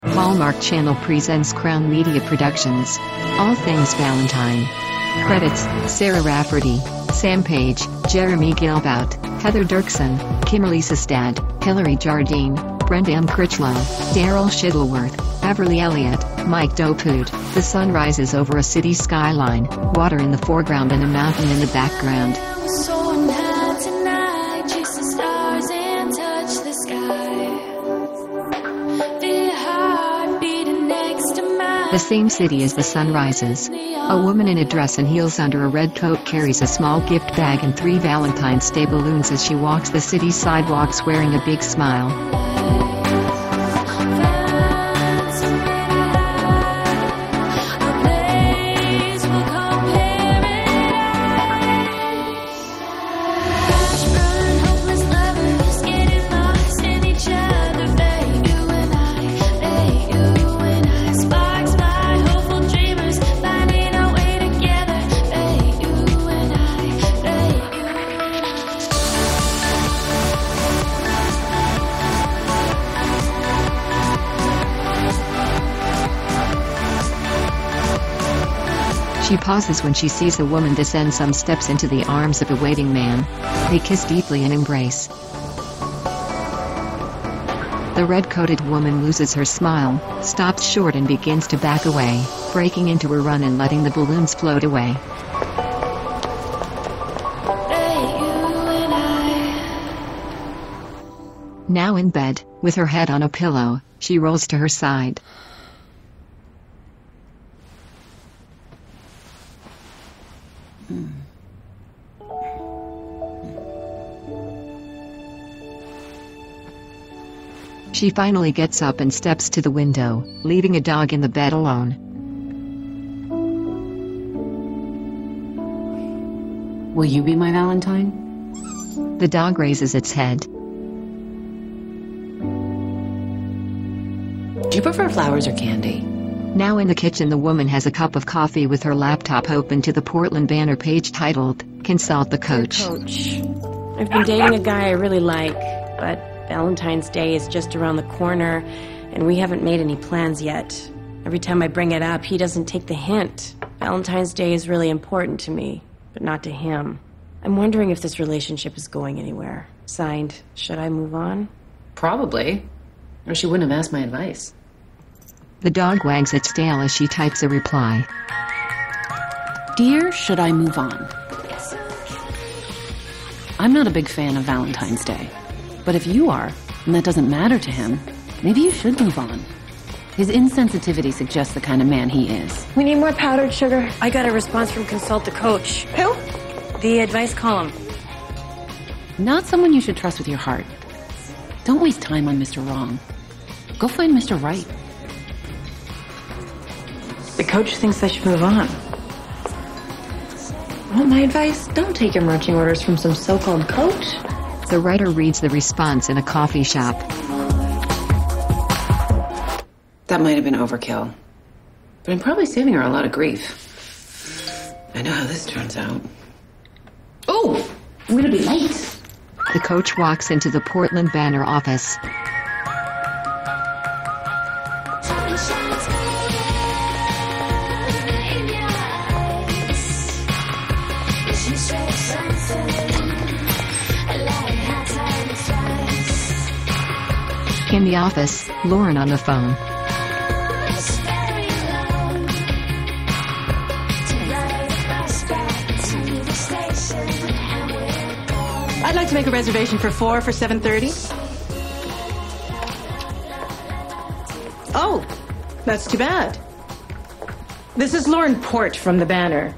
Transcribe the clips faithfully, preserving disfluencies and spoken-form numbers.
Hallmark Channel presents Crown Media Productions. All Things Valentine. Credits: Sarah Rafferty, Sam Page, Jeremy Gilbout, Heather Dirksen, Kimberly Sestad, Hilary Jardine, Brenda M. Critchlow, Daryl Shittleworth, Beverly Elliott, Mike Dopud. The sun rises over a city skyline, water in the foreground and a mountain in the background. The same city as the sun rises. A woman in a dress and heels under a red coat carries a small gift bag and three Valentine's Day balloons as she walks the city's sidewalks wearing a big smile. She pauses when she sees a woman descend some steps into the arms of a waiting man. They kiss deeply and embrace. The red-coated woman loses her smile, stops short and begins to back away, breaking into a run and letting the balloons float away. Now in bed, with her head on a pillow, she rolls to her side. She finally gets up and steps to the window, leaving a dog in the bed alone. Will you be my Valentine? The dog raises its head. Do you prefer flowers or candy? Now in the kitchen, the woman has a cup of coffee with her laptop open to the Portland Banner page titled, "Consult the Coach." Dear Coach, I've been dating a guy I really like, but Valentine's Day is just around the corner, and we haven't made any plans yet. Every time I bring it up, he doesn't take the hint. Valentine's Day is really important to me, but not to him. I'm wondering if this relationship is going anywhere. Signed, should I move on? Probably. Or she wouldn't have asked my advice. The dog wags its tail as she types a reply. Dear, should I move on? I'm not a big fan of Valentine's Day. But if you are, and that doesn't matter to him, maybe you should move on. His insensitivity suggests the kind of man he is. We need more powdered sugar. I got a response from Consult the Coach. Who? The advice column. Not someone you should trust with your heart. Don't waste time on Mister Wrong. Go find Mister Right. The coach thinks I should move on. Want my advice? Don't take your marching orders from some so-called coach. The writer reads the response in a coffee shop. That might have been overkill. But I'm probably saving her a lot of grief. I know how this turns out. Oh, I'm gonna be late. The coach walks into the Portland Banner office. In the office, Lauren on the phone. I'd like to make a reservation for four for seven thirty. Oh, that's too bad. This is Lauren Port from the Banner.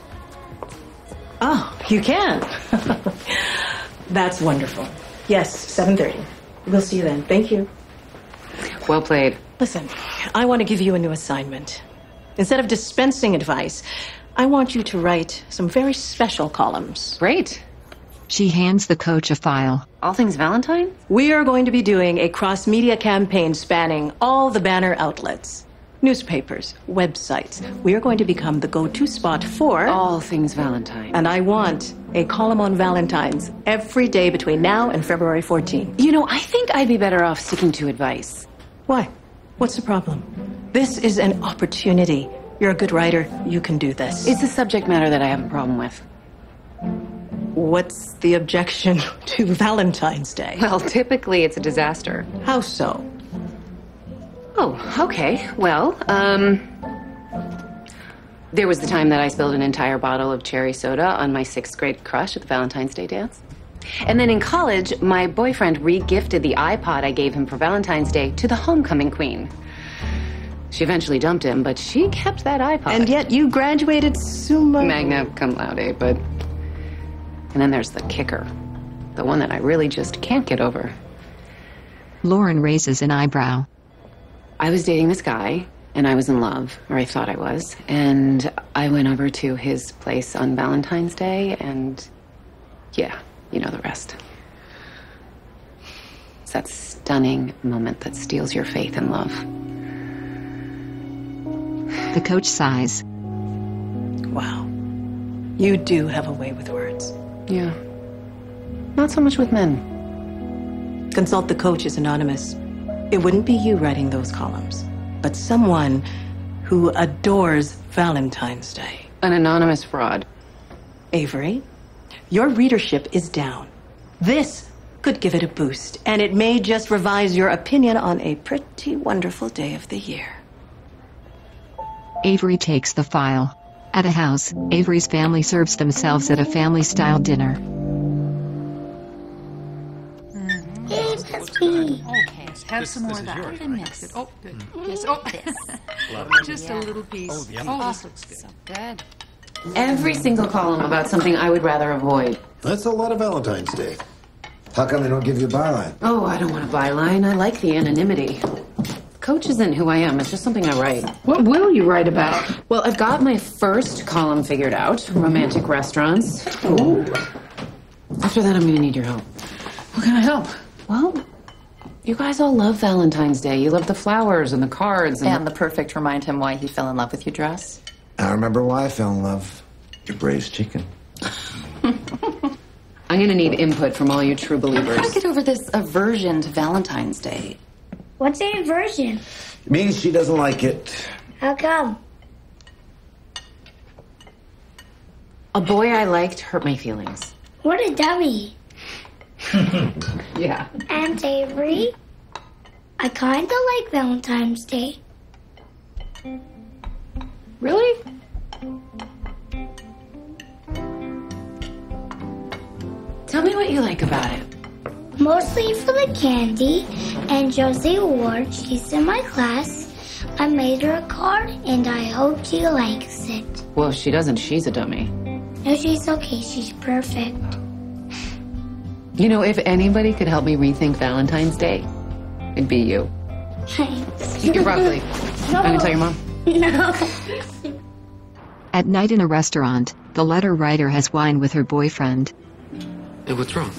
Oh, you can. That's wonderful. Yes, seven thirty. We'll see you then. Thank you. Well played. Listen, I want to give you a new assignment. Instead of dispensing advice, I want you to write some very special columns. Great. She hands the coach a file. All Things Valentine? We are going to be doing a cross-media campaign spanning all the Banner outlets. Newspapers, websites. We are going to become the go-to spot for... All Things Valentine. And I want a column on Valentine's every day between now and February fourteenth. You know, I think I'd be better off sticking to advice. Why? What's the problem? This is an opportunity. You're a good writer. You can do this. It's a subject matter that I have a problem with. What's the objection to Valentine's Day? Well, typically it's a disaster. How so? Oh, okay. Well, um... there was the time that I spilled an entire bottle of cherry soda on my sixth grade crush at the Valentine's Day dance. And then in college, my boyfriend re-gifted the iPod I gave him for Valentine's Day to the homecoming queen. She eventually dumped him, but she kept that iPod. And yet you graduated summa... Magna cum laude, but... And then there's the kicker. The one that I really just can't get over. Lauren raises an eyebrow. I was dating this guy, and I was in love, or I thought I was. And I went over to his place on Valentine's Day, and... yeah, you know the rest. It's that stunning moment that steals your faith in love. The coach sighs. Wow. You do have a way with words. Yeah. Not so much with men. Consult the coach is anonymous. It wouldn't be you writing those columns, but someone who adores Valentine's Day. An anonymous fraud. Avery, your readership is down. This could give it a boost, and it may just revise your opinion on a pretty wonderful day of the year. Avery takes the file. At a house, Avery's family serves themselves at a family-style dinner. Hey, that's me. Okay, have some more of that. Put it in this. Oh, good. Yes. Oh, this. Just a little piece. Oh, this looks good. So good. Every single column about something I would rather avoid. That's a lot of Valentine's Day. How come they don't give you a byline? Oh, I don't want a byline. I like the anonymity. Coach isn't who I am. It's just something I write. What will you write about? Well, I've got my first column figured out. Romantic restaurants. Oh. After that, I'm going to need your help. What can I help? Well, you guys all love Valentine's Day. You love the flowers and the cards. And, And the perfect remind him why he fell in love with your dress. I remember why I fell in love. Your braised chicken. I'm going to need input from all you true believers. How to get over this aversion to Valentine's Day? What's the aversion? It means she doesn't like it. How come? A boy I liked hurt my feelings. What a dummy. Yeah. And Avery, I kinda like Valentine's Day. Really? Tell me what you like about it. Mostly for the candy, and Josie Ward, she's in my class. I made her a card, and I hope she likes it. Well, if she doesn't, she's a dummy. No, she's okay. She's perfect. You know, if anybody could help me rethink Valentine's Day, it'd be you. Thanks. You're roughly. No. I'm gonna tell your mom. No. At night in a restaurant, the letter writer has wine with her boyfriend. Hey, what's wrong?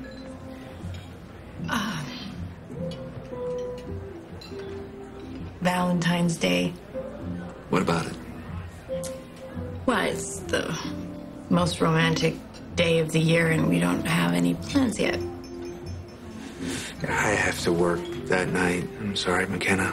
Valentine's Day. What about it? Well, it's the most romantic day of the year, and we don't have any plans yet. I have to work that night. I'm sorry, McKenna.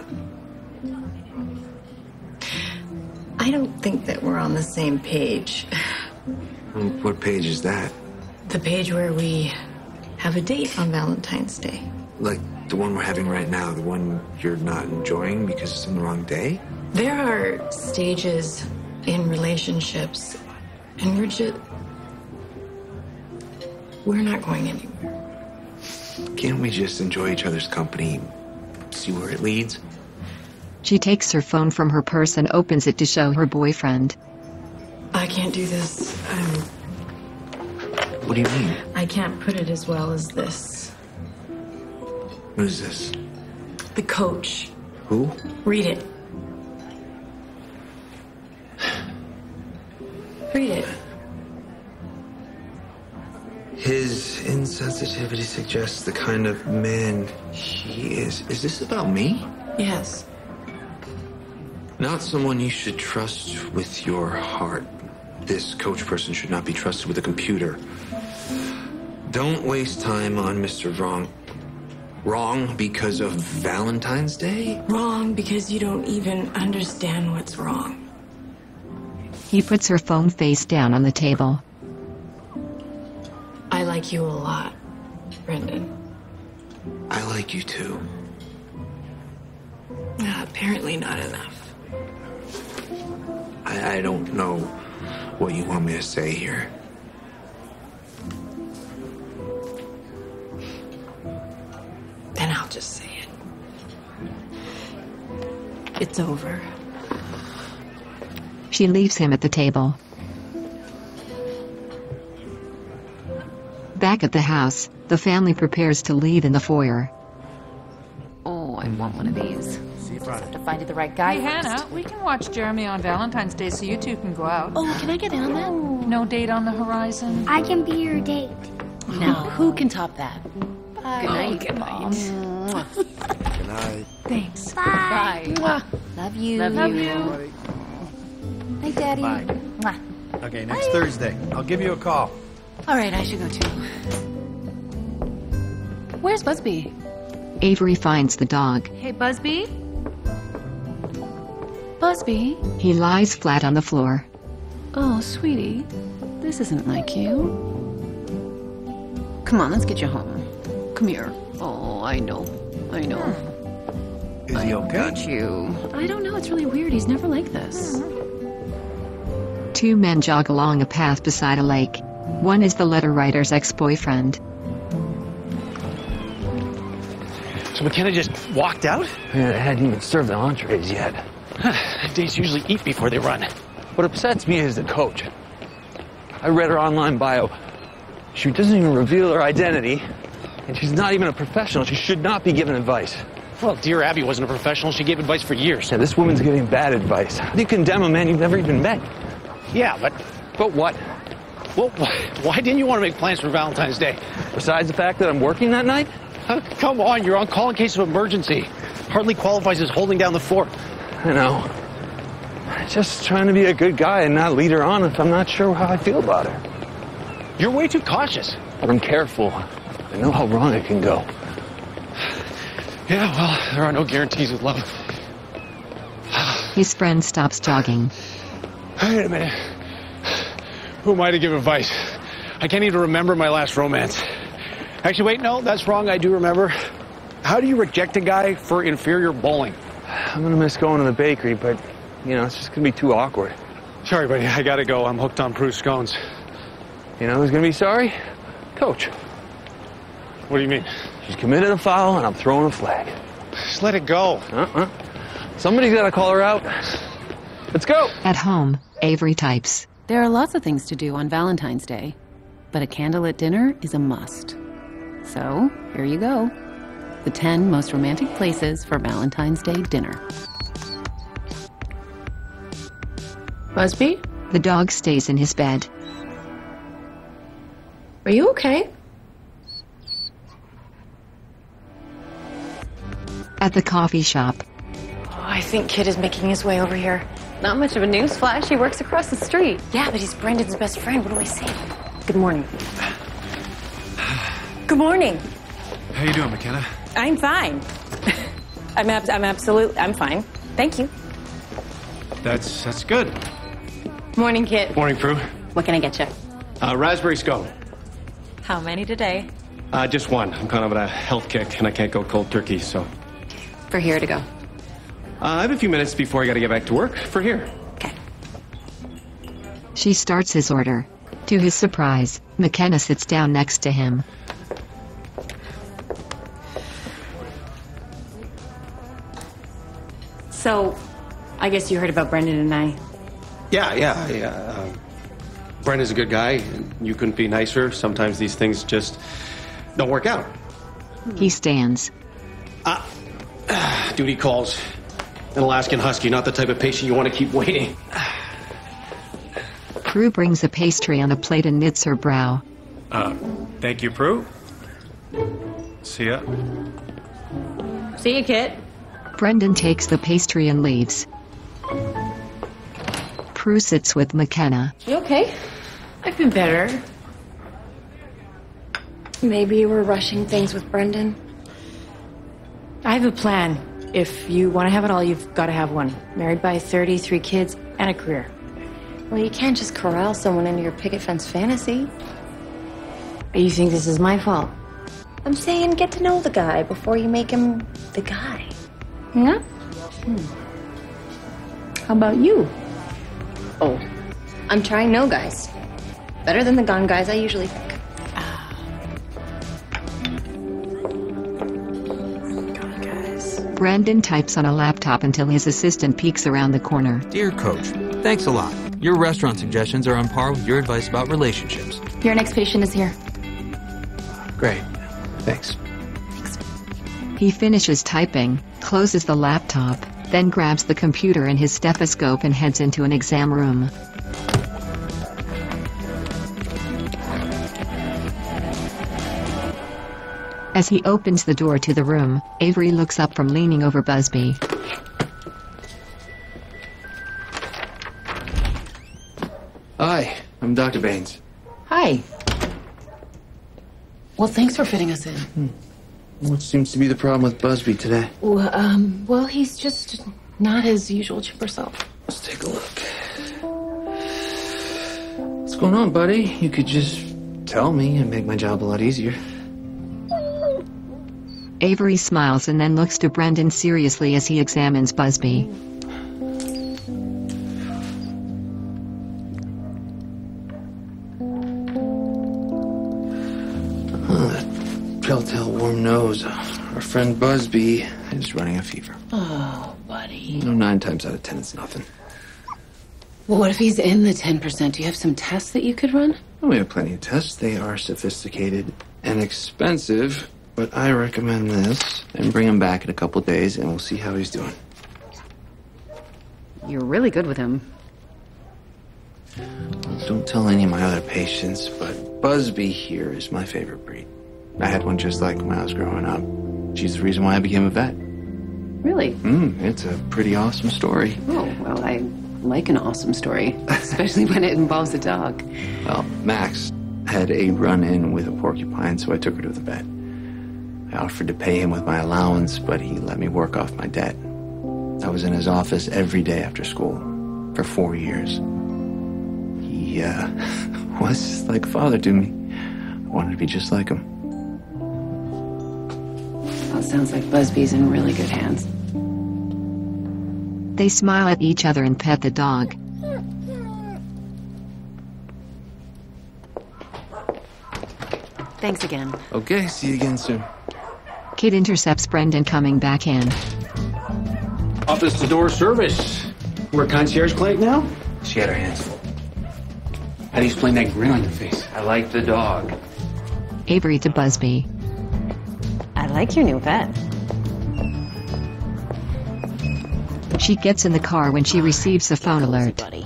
I don't think that we're on the same page. Um, What page is that? The page where we have a date on Valentine's Day. Like the one we're having right now, the one you're not enjoying because it's on the wrong day? There are stages in relationships, and we're just... We're not going anywhere. Can't we just enjoy each other's company, see where it leads? She takes her phone from her purse and opens it to show her boyfriend. I can't do this. I'm... What do you mean? I can't put it as well as this. What is this? The coach. Who? Read it. Read it. His insensitivity suggests the kind of man he is. Is this about me? Yes. Not someone you should trust with your heart. This coach person should not be trusted with a computer. Don't waste time on Mister Wrong. Wrong because of Valentine's Day? Wrong because you don't even understand what's wrong. He puts her phone face down on the table. I like you a lot, Brendan. I like you too. Uh, apparently not enough. I, I don't know what you want me to say here. Then I'll just say it. It's over. She leaves him at the table. Back at the house, the family prepares to leave in the foyer. Oh, I want one of these. Just have to find you the right guy Hey, first. Hannah, we can watch Jeremy on Valentine's Day so you two can go out. Oh, can I get in on that? No date on the horizon? I can be your date. Now, who can top that? Bye. Good night. Good night. Good night. Thanks. Bye. Bye. Love you. Love Love you. you. Hey, Daddy. Bye. Mwah. Okay, next Thursday. I'll give you a call. All right, I should go too. Where's Busby? Avery finds the dog. Hey, Busby? Busby? He lies flat on the floor. Oh, sweetie, this isn't like you. Come on, let's get you home. Come here. Oh, I know. I know. Is he okay? Got you. I don't know. It's really weird. He's never like this. Two men jog along a path beside a lake. One is the letter writer's ex-boyfriend. So McKenna just walked out? Yeah, they hadn't even served the entrees yet. Dates usually eat before they run. What upsets me is the coach. I read her online bio. She doesn't even reveal her identity, and she's not even a professional. She should not be given advice. Well, dear Abby wasn't a professional. She gave advice for years. Yeah, this woman's giving bad advice. How do you condemn a man you've never even met? Yeah, but... But what? Well, why didn't you want to make plans for Valentine's Day? Besides the fact that I'm working that night? Come on, you're on call in case of emergency. Hardly qualifies as holding down the fort. I know. Just trying to be a good guy and not lead her on if I'm not sure how I feel about her. You're way too cautious. But I'm careful. I know how wrong it can go. Yeah, well, there are no guarantees with love. His friend stops jogging. Wait a minute. Who am I to give advice? I can't even remember my last romance. Actually, wait, no, that's wrong. I do remember. How do you reject a guy for inferior bowling? I'm gonna miss going to the bakery, but, you know, it's just gonna be too awkward. Sorry, buddy, I gotta go. I'm hooked on Prue scones. You know who's gonna be sorry? Coach. What do you mean? She's committed a foul, and I'm throwing a flag. Just let it go. Uh-uh. Somebody's gotta call her out. Let's go. At home, Avery types. There are lots of things to do on Valentine's Day, but a candlelit dinner is a must. So, here you go. The ten most romantic places for Valentine's Day dinner. Busby? The dog stays in his bed. Are you okay? At the coffee shop, Oh, I think Kid is making his way over here. Not much of a news flash. He works across the street. Yeah, but he's Brendan's best friend. What do I say? Good morning. Good morning. How you doing, McKenna? I'm fine. I'm ab- I'm absolutely I'm fine. Thank you. That's that's good. Morning, Kit. Morning, Prue. What can I get you? Uh, raspberry scone. How many today? Uh, just one. I'm kind of on a health kick, and I can't go cold turkey, so... For here to go. Uh, I have a few minutes before I gotta get back to work. For here. Okay. she starts his order. To his surprise, McKenna sits down next to him. So, I guess you heard about Brendan and I. Yeah, yeah, yeah. Um, Brendan's a good guy. You couldn't be nicer. Sometimes these things just don't work out. He stands. Ah, uh, duty calls. An Alaskan Husky, not the type of patient you want to keep waiting. Prue brings a pastry on a plate and knits her brow. Uh, thank you, Prue. See ya. See you, Kit. Brendan takes the pastry and leaves. Prue sits with McKenna. You okay? I've been better. Maybe you were rushing things with Brendan. I have a plan. If you want to have it all, you've got to have one. Married by thirty, three kids, and a career. Well, you can't just corral someone into your picket fence fantasy. You think this is my fault? I'm saying get to know the guy before you make him the guy. Yeah? Hmm. How about you? Oh, I'm trying no guys. Better than the gone guys I usually pick. Brandon types on a laptop until his assistant peeks around the corner. Dear Coach, thanks a lot. Your restaurant suggestions are on par with your advice about relationships. Your next patient is here. Great. Thanks. He finishes typing, closes the laptop, then grabs the computer and his stethoscope and heads into an exam room. As he opens the door to the room, Avery looks up from leaning over Busby. Hi, I'm Doctor Baines. Hi. Well, thanks for fitting us in. Hmm. What seems to be the problem with Busby today? Well, um, well, he's just not his usual chipper self. Let's take a look. What's going on, buddy? You could just tell me and make my job a lot easier. Avery smiles and then looks to Brendan seriously as he examines Busby. Huh, that telltale warm nose. Our friend Busby is running a fever. Oh, buddy. You know, nine times out of ten, it's nothing. Well, what if he's in the ten percent? Do you have some tests that you could run? Well, we have plenty of tests. They are sophisticated and expensive. But I recommend this, and bring him back in a couple days, and we'll see how he's doing. You're really good with him. Well, don't tell any of my other patients, but Busby here is my favorite breed. I had one just like when I was growing up. She's the reason why I became a vet. Really? Mm, it's a pretty awesome story. Oh, well, I like an awesome story, especially when it involves a dog. Well, Max had a run-in with a porcupine, so I took her to the vet. I offered to pay him with my allowance, but he let me work off my debt. I was in his office every day after school for four years. He, uh, was like a father to me. I wanted to be just like him. Well, it sounds like Busby's in really good hands. They smile at each other and pet the dog. Thanks again. Okay, see you again soon. Kid intercepts Brendan coming back in. Office to door service. We're a concierge clinic now? She had her hands full. How do you explain that grin on your face? I like the dog. Avery to Busby. I like your new vet. She gets in the car when she receives a phone alert. Buddy.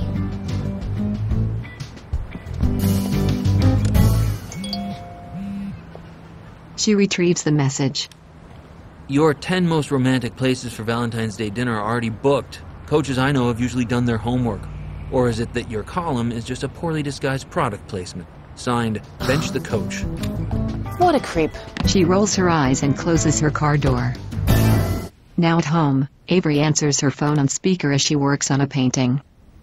She retrieves the message. Your ten most romantic places for Valentine's Day dinner are already booked. Coaches I know have usually done their homework. Or is it that your column is just a poorly disguised product placement? Signed, Bench the Coach. What a creep. She rolls her eyes and closes her car door. Now at home, Avery answers her phone on speaker as she works on a painting.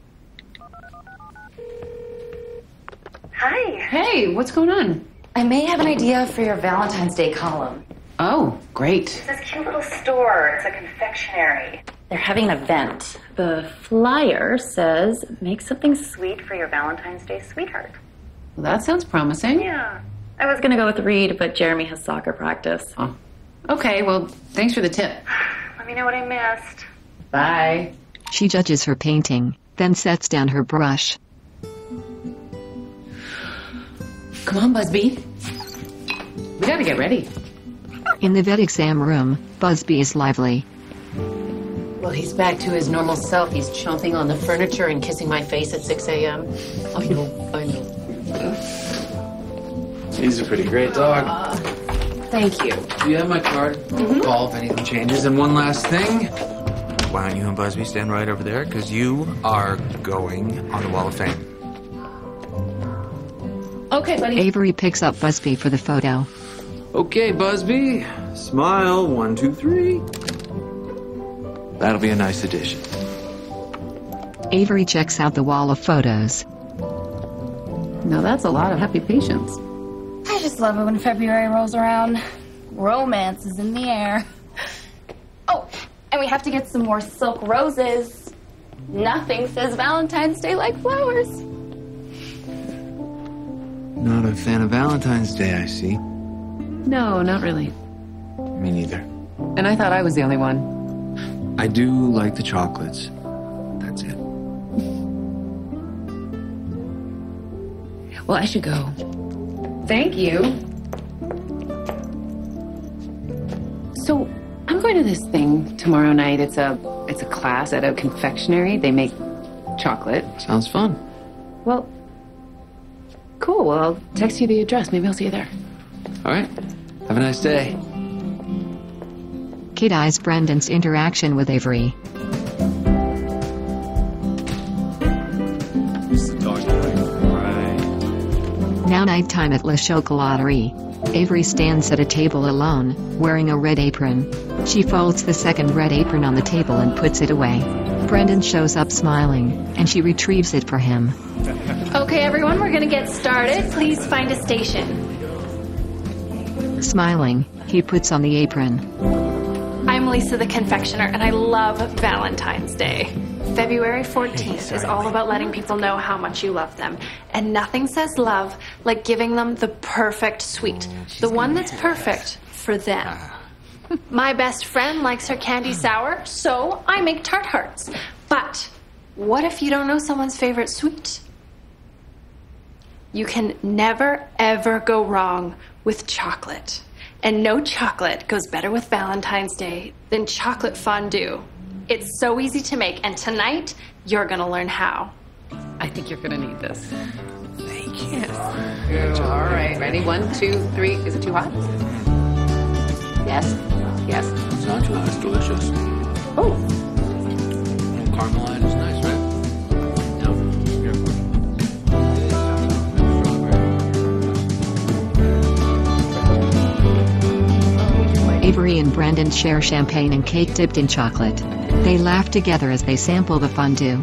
Hi. Hey, what's going on? I may have an idea for your Valentine's Day column. Oh, great. It's this cute little store. It's a confectionery. They're having an event. The flyer says, make something Sweet for your Valentine's Day sweetheart. Well, that sounds promising. Yeah. I was gonna go with Reed, but Jeremy has soccer practice. Oh. Okay, well, thanks for the tip. Let me know what I missed. Bye. She judges her painting, then sets down her brush. Come on, Busby. We gotta get ready. In the vet exam room, Busby is lively. Well, he's back to his normal self. He's chomping on the furniture and kissing my face at six a.m. I know, I know. He's a pretty great dog. Uh, thank you. Do you have my card? Mm-hmm. Call if anything changes. And one last thing. Why don't you and Busby stand right over there? Because you are going on the Wall of Fame. Okay, buddy. Avery picks up Busby for the photo. Okay, Busby. Smile. One, two, three. That'll be a nice addition. Avery checks out the wall of photos. Now that's a lot of happy patients. I just love it when February rolls around. Romance is in the air. Oh, and we have to get some more silk roses. Nothing says Valentine's Day like flowers. Not a fan of Valentine's Day, I see. No, not really. Me neither. And I thought I was the only one. I do like the chocolates. That's it. Well, I should go. Thank you. So, I'm going to this thing tomorrow night. It's a it's a class at a confectionery. They make chocolate. Sounds fun. Well, cool. Well, I'll text you the address. Maybe I'll see you there. All right. Have a nice day. Kid eyes Brendan's interaction with Avery. Now nighttime at La Chocolaterie. Avery stands at a table alone, wearing a red apron. She folds the second red apron on the table and puts it away. Brendan shows up smiling, and she retrieves it for him. Okay, everyone, we're gonna get started. Please find a station. Smiling, he puts on the apron. I'm Lisa the confectioner, and I love Valentine's Day. February fourteenth is all about letting people know how much you love them. And nothing says love like giving them the perfect sweet. The one that's perfect for them. My best friend likes her candy sour, so I make tart hearts. But what if you don't know someone's favorite sweet? You can never, ever go wrong with chocolate. And no chocolate goes better with Valentine's Day than chocolate fondue. It's so easy to make, and tonight, you're gonna learn how. I think you're gonna need this. Thank you. Yes. All right, ready? One, two, three. Is it too hot? Yes. Yes. It's not too hot. It's delicious. Oh. Caramelized is nice, right? Avery and Brendan share champagne and cake dipped in chocolate. They laugh together as they sample the fondue.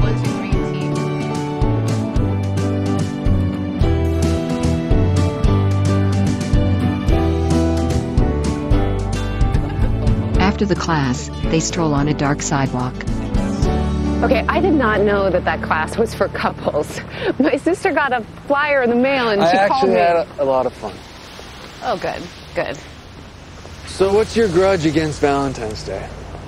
After the class, they stroll on a dark sidewalk. Okay, I did not know that that class was for couples. My sister got a flyer in the mail and I she called me. actually had a, a lot of fun. Oh, good, good. So what's your grudge against Valentine's Day?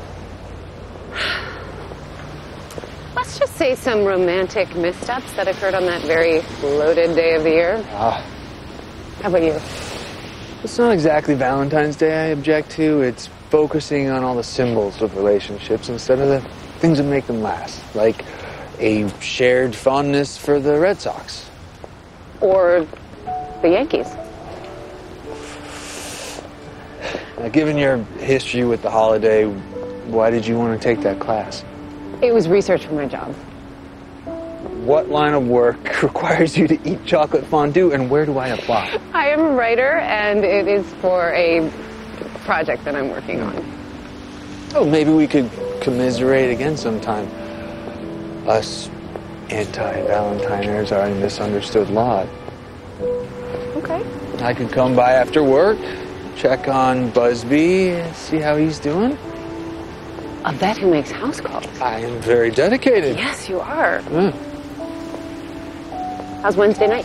Let's just say some romantic missteps that occurred on that very loaded day of the year. Ah. How about you? It's not exactly Valentine's Day I object to. It's focusing on all the symbols of relationships instead of the things that make them last. Like a shared fondness for the Red Sox. Or the Yankees. Now, given your history with the holiday, why did you want to take that class? It was research for my job. What line of work requires you to eat chocolate fondue, and where do I apply? I am a writer, and it is for a project that I'm working on. Oh, maybe we could commiserate again sometime. Us anti-Valentiners are a misunderstood lot. Okay. I could come by after work, check on Busby, see how he's doing. A vet who makes house calls. I am very dedicated. Yes, you are. Yeah. How's Wednesday night?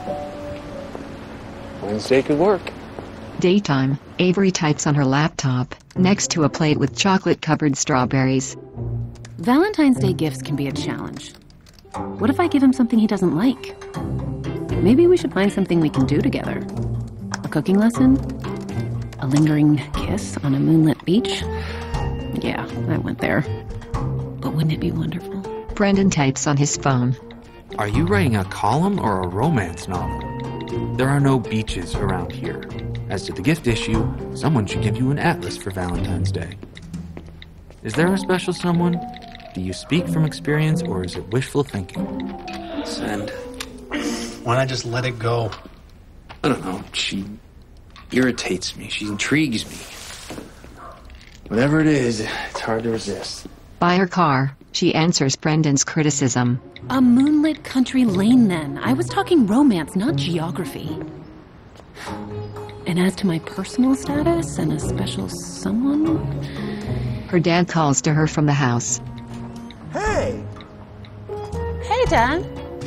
Wednesday could work. Daytime, Avery types on her laptop, next to a plate with chocolate-covered strawberries. Valentine's Day gifts can be a challenge. What if I give him something he doesn't like? Maybe we should find something we can do together. A cooking lesson? A lingering kiss on a moonlit beach? Yeah, I went there. But wouldn't it be wonderful? Brendan types on his phone. Are you writing a column or a romance novel? There are no beaches around here. As to the gift issue, someone should give you an atlas for Valentine's Day. Is there a special someone? Do you speak from experience, or is it wishful thinking? Send. Why not just let it go? I don't know. She irritates me. She intrigues me. Whatever it is, it's hard to resist. By her car, she answers Brendan's criticism. A moonlit country lane, then. I was talking romance, not geography. And as to my personal status and a special someone... Her dad calls to her from the house. Hey! Hey, Dad.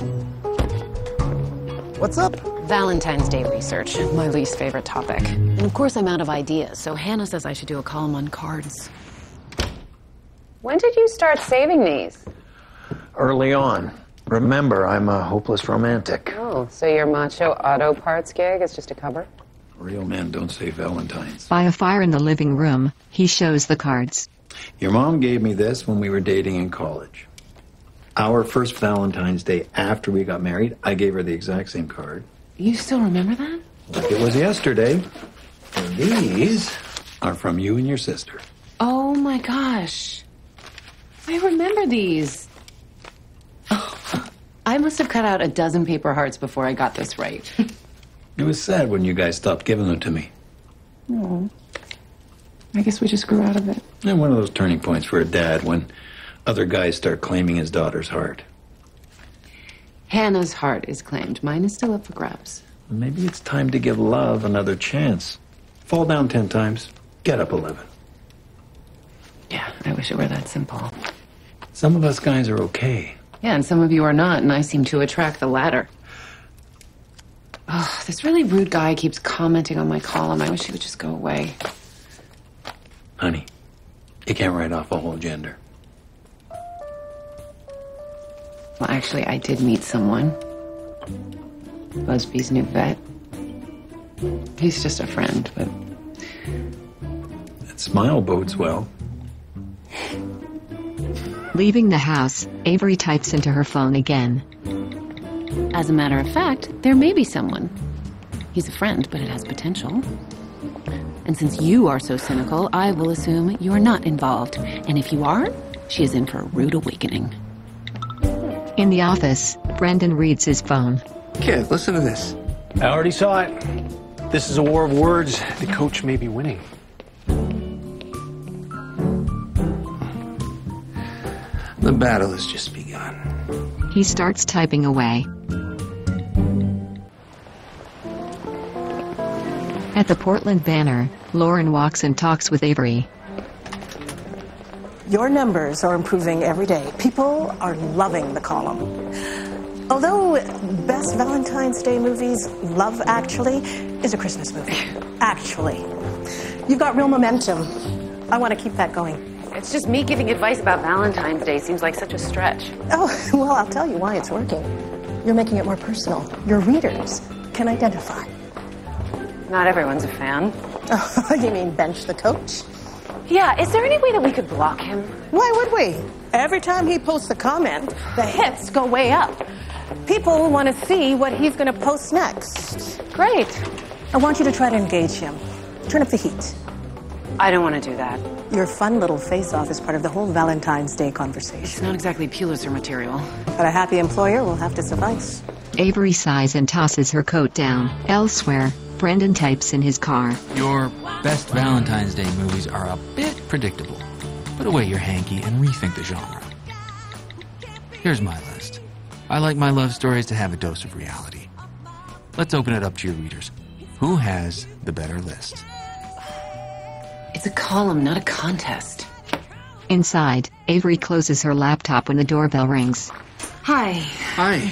What's up? Valentine's Day research, my least favorite topic. And of course I'm out of ideas, so Hannah says I should do a column on cards. When did you start saving these? Early on. Remember, I'm a hopeless romantic. Oh, so your macho auto parts gig is just a cover? Real men don't say Valentine's. By a fire in the living room, he shows the cards. Your mom gave me this when we were dating in college. Our first Valentine's Day after we got married, I gave her the exact same card. You still remember that? Like it was yesterday. And these are from you and your sister. Oh my gosh. I remember these. Oh, I must have cut out a dozen paper hearts before I got this right. It was sad when you guys stopped giving them to me. Oh. I guess we just grew out of it. And one of those turning points for a dad when other guys start claiming his daughter's heart. Hannah's heart is claimed. Mine is still up for grabs. Maybe it's time to give love another chance. Fall down ten times, get up eleven. Yeah, I wish it were that simple. Some of us guys are okay. Yeah, and some of you are not, and I seem to attract the latter. Oh, this really rude guy keeps commenting on my column. I wish he would just go away. Honey, you can't write off a whole gender. Well, actually, I did meet someone. Busby's new vet. He's just a friend, but... That smile bodes well. Leaving the house, Avery types into her phone again. As a matter of fact, there may be someone. He's a friend, but it has potential. And since you are so cynical, I will assume you are not involved. And if you are, she is in for a rude awakening. In the office, Brendan reads his phone. Kid, listen to this. I already saw it. This is a war of words. The coach may be winning. The battle has just begun. He starts typing away. At the Portland Banner, Lauren walks and talks with Avery. Your numbers are improving every day. People are loving the column. Although Best Valentine's Day movies, Love Actually is a Christmas movie. Actually. You've got real momentum. I want to keep that going. It's just me giving advice about Valentine's Day seems like such a stretch. Oh, well, I'll tell you why it's working. You're making it more personal. Your readers can identify. Not everyone's a fan. Oh, you mean bench the coach? Yeah, is there any way that we could block him? Why would we? Every time he posts a comment, the hits go way up. People want to see what he's going to post next. Great. I want you to try to engage him. Turn up the heat. I don't want to do that. Your fun little face-off is part of the whole Valentine's Day conversation. It's not exactly Pulitzer material. But a happy employer will have to suffice. Avery sighs and tosses her coat down. Elsewhere, Brendan types in his car. Your best Valentine's Day movies are a bit predictable. Put away your hanky and rethink the genre. Here's my list. I like my love stories to have a dose of reality. Let's open it up to your readers. Who has the better list? It's a column, not a contest. Inside, Avery closes her laptop when the doorbell rings. Hi. Hi.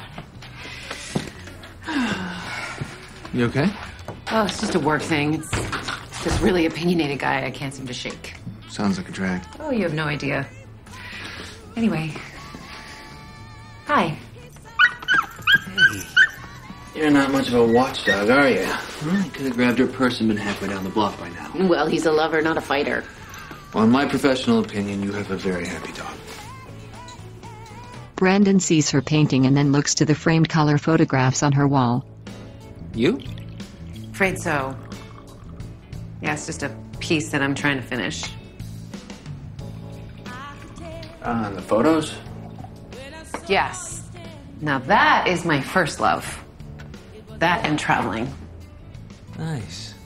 You okay? Oh, it's just a work thing. It's, it's this really opinionated guy I can't seem to shake. Sounds like a drag. Oh, you have no idea. Anyway. Hi. Hey. You're not much of a watchdog, are you? Well, you could have grabbed her purse and been halfway down the block by now. Well, he's a lover, not a fighter. Well, in my professional opinion, you have a very happy dog. Brandon sees her painting and then looks to the framed color photographs on her wall. You? Afraid so. Yeah, it's just a piece that I'm trying to finish. Uh, the photos? Yes. Now that is my first love. That and traveling. Nice.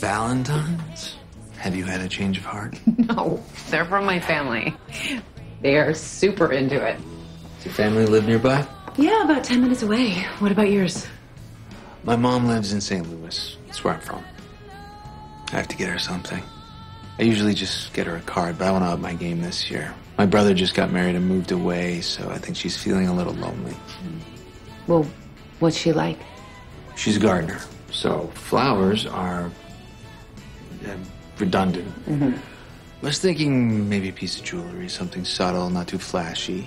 Valentines? Have you had a change of heart? No, they're from my family. They are super into it. Does your family live nearby? Yeah, about ten minutes away. What about yours? My mom lives in Saint Louis. That's where I'm from. I have to get her something. I usually just get her a card, but I want to up my game this year. My brother just got married and moved away, so I think she's feeling a little lonely. Well, what's she like? She's a gardener, so flowers are uh, redundant. Mm-hmm. I was thinking maybe a piece of jewelry, something subtle, not too flashy.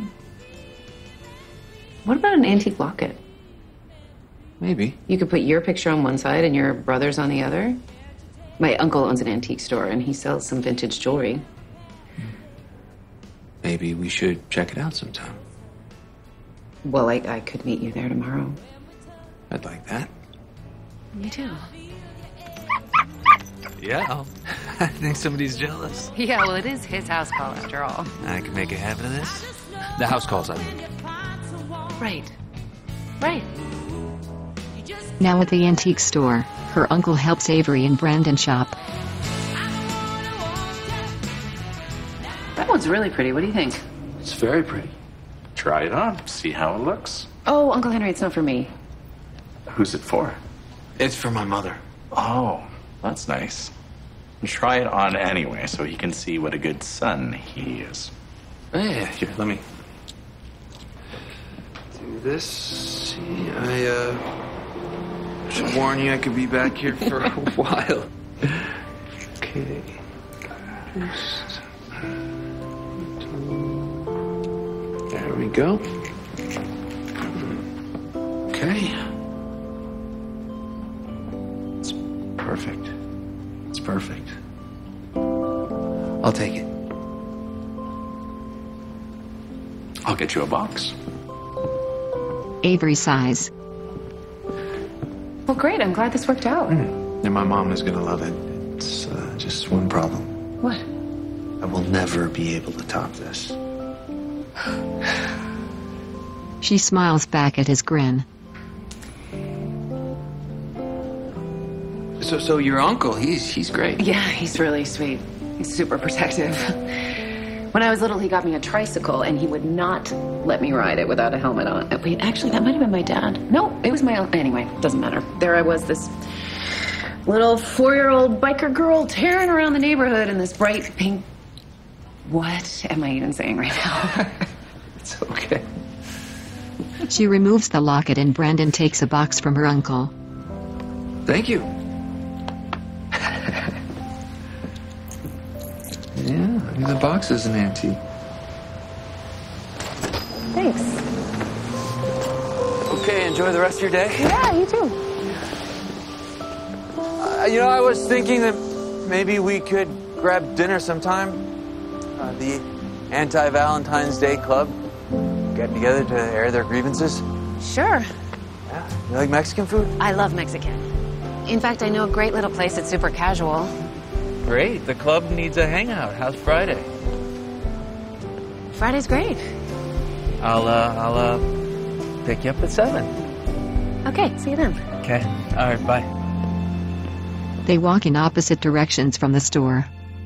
What about an antique locket? Maybe. You could put your picture on one side and your brother's on the other. My uncle owns an antique store and he sells some vintage jewelry. Maybe we should check it out sometime. Well, I, I could meet you there tomorrow. I'd like that. Me too. Yeah. I think somebody's jealous. Yeah, well, it is his house call after all. I can make a habit of this. The house calls, I mean. Right. Right. Now at the antique store, her uncle helps Avery and Brandon shop. That one's really pretty. What do you think? It's very pretty. Try it on. See how it looks. Oh, Uncle Henry, it's not for me. Who's it for? It's for my mother. Oh, that's nice. Try it on anyway so he can see what a good son he is. Yeah, here, let me do this. See, I, uh, should warn you I could be back here for a while. Okay. Just... There we go. Okay. It's perfect. It's perfect. I'll take it. I'll get you a box. Avery sighs. Well, great. I'm glad this worked out. Mm. And my mom is gonna love it. It's uh, just one problem. What? I will never be able to top this. She smiles back at his grin. So, so your uncle, he's he's great. Yeah, he's really sweet. He's super protective. When I was little, he got me a tricycle, and he would not let me ride it without a helmet on. Uh, Wait, actually, that might have been my dad. No, it was my own. Anyway, doesn't matter. There I was, this little four-year-old biker girl tearing around the neighborhood in this bright pink... What am I even saying right now? It's okay. She removes the locket and Brandon takes a box from her uncle. Thank you. Yeah, the box is an antique. Thanks. Okay, enjoy the rest of your day. Yeah, you too. Uh, you know, I was thinking that maybe we could grab dinner sometime. Uh, the Anti-Valentine's Day Club getting together to air their grievances. Sure. Yeah. You like Mexican food? I love Mexican. In fact, I know a great little place that's super casual. Great. The club needs a hangout. How's Friday? Friday's great. I'll, uh, I'll, uh, pick you up at seven. Okay, see you then. Okay. All right, bye. They walk in opposite directions from the store.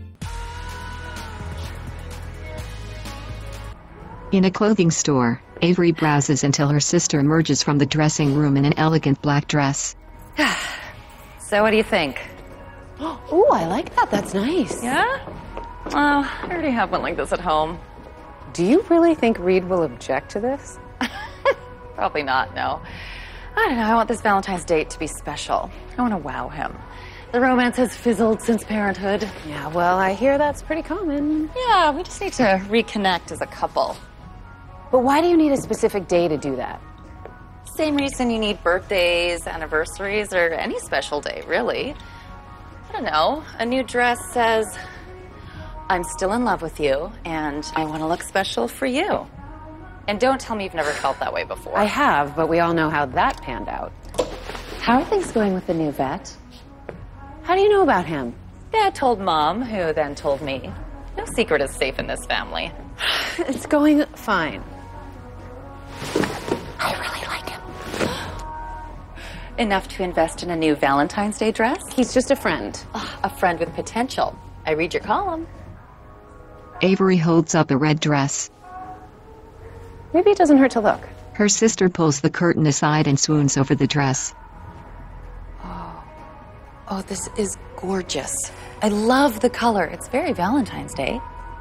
In a clothing store, Avery browses until her sister emerges from the dressing room in an elegant black dress. So what do you think? Oh, I like that. That's nice. Yeah? Oh, I already have one like this at home. Do you really think Reed will object to this? Probably not, no. I don't know, I want this Valentine's date to be special. I want to wow him. The romance has fizzled since parenthood. Yeah, well, I hear that's pretty common. Yeah, we just need to reconnect as a couple. But why do you need a specific day to do that? Same reason you need birthdays, anniversaries, or any special day, really. I don't know. A new dress says, I'm still in love with you, and I want to look special for you. And don't tell me you've never felt that way before. I have, but we all know how that panned out. How are things going with the new vet? How do you know about him? Dad told Mom, who then told me. No secret is safe in this family. It's going fine. I really like him. Enough to invest in a new Valentine's Day dress? He's just a friend. Oh, a friend with potential. I read your column. Avery holds up a red dress. Maybe it doesn't hurt to look. Her sister pulls the curtain aside and swoons over the dress. Oh, oh, this is gorgeous. I love the color. It's very Valentine's Day.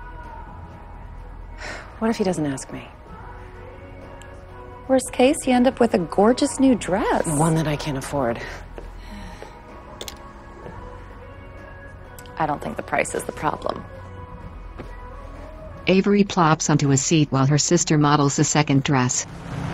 What if he doesn't ask me? Worst case, you end up with a gorgeous new dress. One that I can't afford. I don't think the price is the problem. Avery plops onto a seat while her sister models a second dress.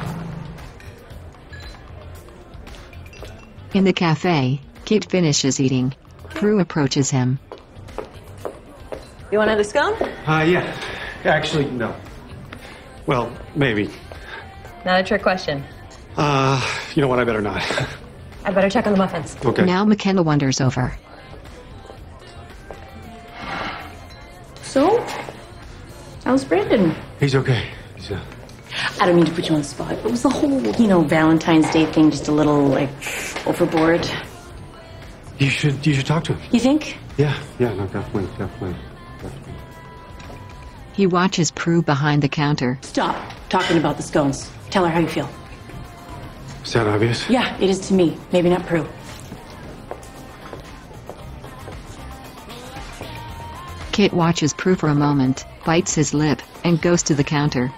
In the cafe, Kit finishes eating. Prue approaches him. You want another scone? Uh, yeah. Actually, no. Well, maybe. Not a trick question. Uh, you know what? I better not. I better check on the muffins. Okay. Now McKenna wanders over. So? How's Brandon? He's okay. He's, uh... I don't mean to put you on the spot, but was the whole, you know, Valentine's Day thing just a little, like, overboard? You should, you should talk to him. You think? Yeah, yeah, no, definitely, definitely, definitely. He watches Prue behind the counter. Stop talking about the scones. Tell her how you feel. Is that obvious? Yeah, it is to me. Maybe not Prue. Kit watches Prue for a moment, bites his lip, and goes to the counter.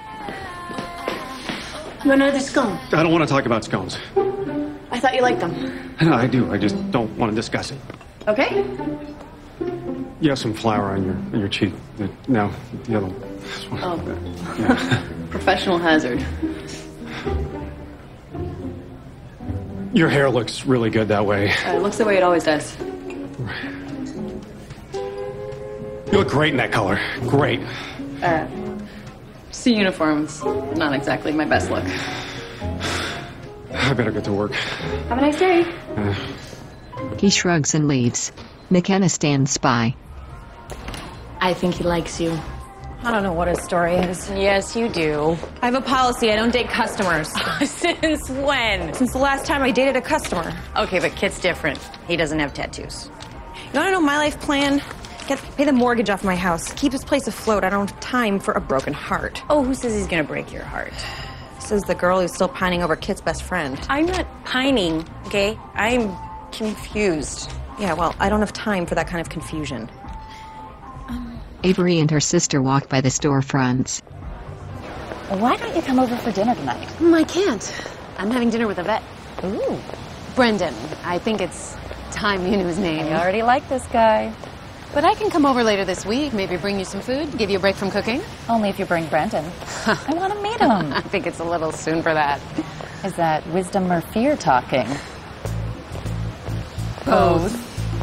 You want another scone? I don't want to talk about scones. I thought you liked them. No, I do. I just don't want to discuss it. Okay. You have some flour on your on your cheek. No, the other one. This one. Oh. Yeah. Professional hazard. Your hair looks really good that way. Uh, it looks the way it always does. You look great in that color. Great. Uh, see uniforms. Not exactly my best look. I better get to work. Have a nice day. Uh, He shrugs and leaves. McKenna stands by. I think he likes you. I don't know what his story is. Yes, you do. I have a policy. I don't date customers. Since when? Since the last time I dated a customer. Okay, but Kit's different. He doesn't have tattoos. You want to know my life plan? Get pay the mortgage off my house. Keep this place afloat. I don't have time for a broken heart. Oh, who says he's gonna break your heart? Says the girl who's still pining over Kit's best friend. I'm not pining, okay? I'm confused. Yeah, well, I don't have time for that kind of confusion. Avery and her sister walk by the storefronts. Why don't you come over for dinner tonight? Mm, I can't. I'm having dinner with a vet. Ooh. Brendan. I think it's time you knew his name. I already like this guy. But I can come over later this week, maybe bring you some food, give you a break from cooking. Only if you bring Brendan. I want to meet him. I think it's a little soon for that. Is that wisdom or fear talking? Both.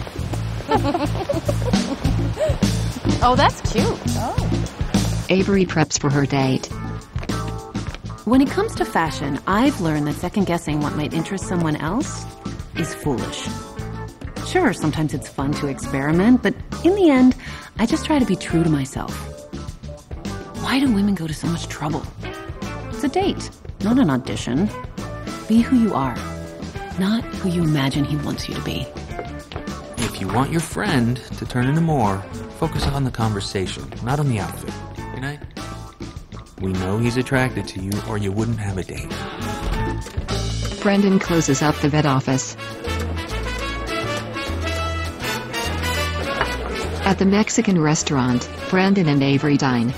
Oh, that's cute. Oh. Avery preps for her date. When it comes to fashion, I've learned that second-guessing what might interest someone else is foolish. Sure, sometimes it's fun to experiment, but in the end, I just try to be true to myself. Why do women go to so much trouble? It's a date, not an audition. Be who you are, not who you imagine he wants you to be. If you want your friend to turn into more, focus on the conversation, not on the outfit. Good night. We know he's attracted to you, or you wouldn't have a date. Brendan closes up the vet office. At the Mexican restaurant, Brandon and Avery dine.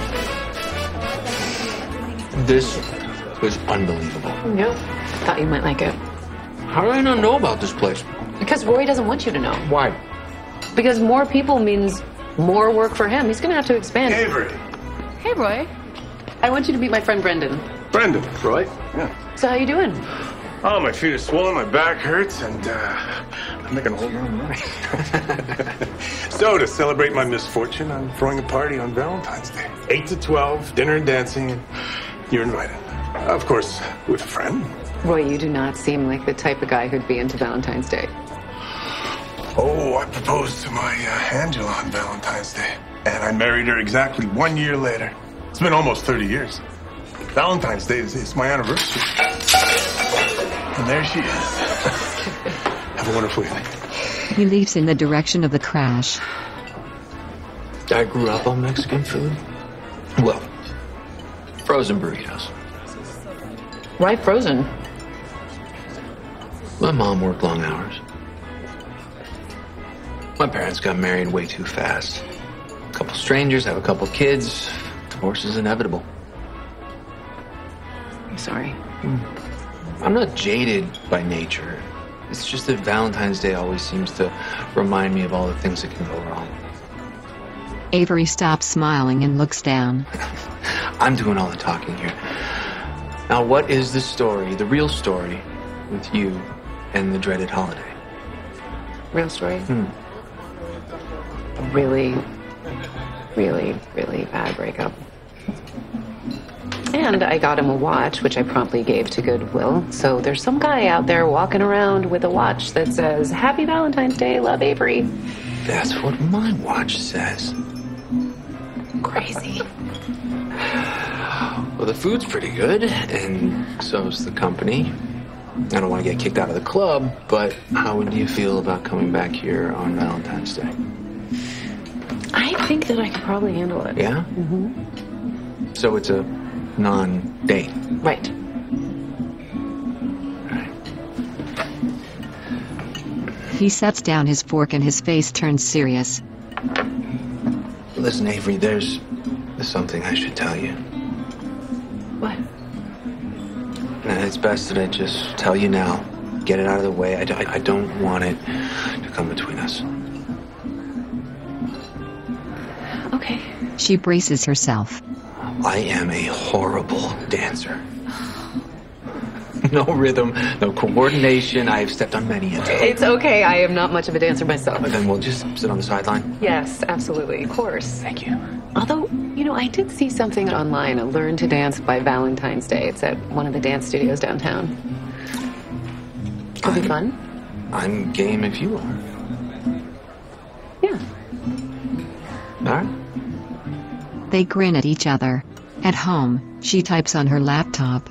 This was unbelievable. Yep. Thought you might like it. How did I not know about this place? Because Roy doesn't want you to know. Why? Because more people means more work for him. He's going to have to expand. Avery. Hey, Roy. I want you to meet my friend Brendan. Brendan. Roy. Yeah. So how you doing? Oh, my feet are swollen, my back hurts, and uh, I'm making a whole lot of money. So, to celebrate my misfortune, I'm throwing a party on Valentine's Day. eight to twelve, dinner and dancing, and you're invited. Of course, with a friend. Roy, you do not seem like the type of guy who'd be into Valentine's Day. Oh, I proposed to my uh, Angela on Valentine's Day, and I married her exactly one year later. It's been almost thirty years. Valentine's Day is, is my anniversary. And there she is. Have a wonderful evening. He leaps in the direction of the crash. I grew up on Mexican food. Well, frozen burritos. Why frozen? My mom worked long hours. My parents got married way too fast. A couple strangers, have a couple kids. Divorce is inevitable. I'm sorry. I'm not jaded by nature. It's just that Valentine's Day always seems to remind me of all the things that can go wrong. Avery stops smiling and looks down. I'm doing all the talking here. Now, what is the story, the real story, with you and the dreaded holiday? Real story? Hmm. A really, really, really bad breakup. And I got him a watch, which I promptly gave to Goodwill. So there's some guy out there walking around with a watch that says, Happy Valentine's Day, love Avery. That's what my watch says. Crazy. Well, the food's pretty good, and so's the company. I don't want to get kicked out of the club, but how would you feel about coming back here on Valentine's Day? I think that I could probably handle it. Yeah? Mm-hmm. So it's a non-date? Right. He sets down his fork and his face turns serious. Listen, Avery, there's, there's something I should tell you. What? And it's best that I just tell you now. Get it out of the way. I, don't- I don't want it to come between us. Okay. She braces herself. I am a horrible dancer. No rhythm, no coordination. I've stepped on many a toe. It's okay. I am not much of a dancer myself. Then we'll just sit on the sideline. Yes, absolutely. Of course. Thank you. Although, you know, I did see something online, a Learn to Dance by Valentine's Day. It's at one of the dance studios downtown. Could be fun. I'm game if you are. Yeah. All right. They grin at each other. At home, she types on her laptop.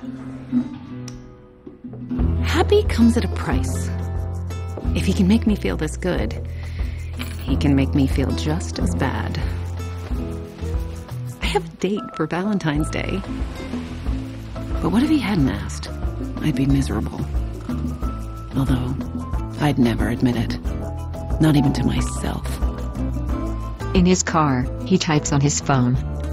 Happy comes at a price. If he can make me feel this good, he can make me feel just as bad. I have a date for Valentine's Day. But what if he hadn't asked? I'd be miserable. Although, I'd never admit it. Not even to myself. In his car, he types on his phone.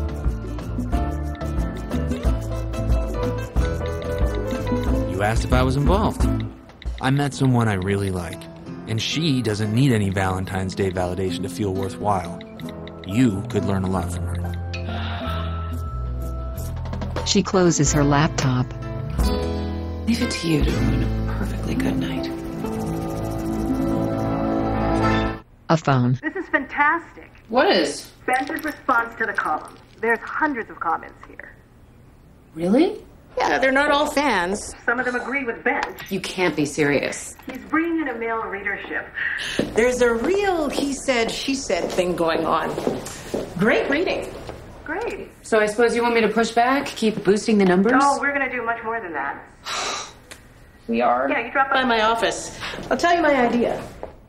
You asked if I was involved. I met someone I really like, and she doesn't need any Valentine's Day validation to feel worthwhile. You could learn a lot from her. She closes her laptop. Leave it to you to ruin a perfectly good night. A phone. This is fantastic. What is? Ben's response to the column. There's hundreds of comments here. Really? Yeah, they're not all fans. Some of them agree with Ben. You can't be serious. He's bringing in a male readership. There's a real he said, she said thing going on. Great reading. Great. So I suppose you want me to push back? Keep boosting the numbers? Oh, we're going to do much more than that. We are? Yeah, you drop by my office. I'll tell you my idea.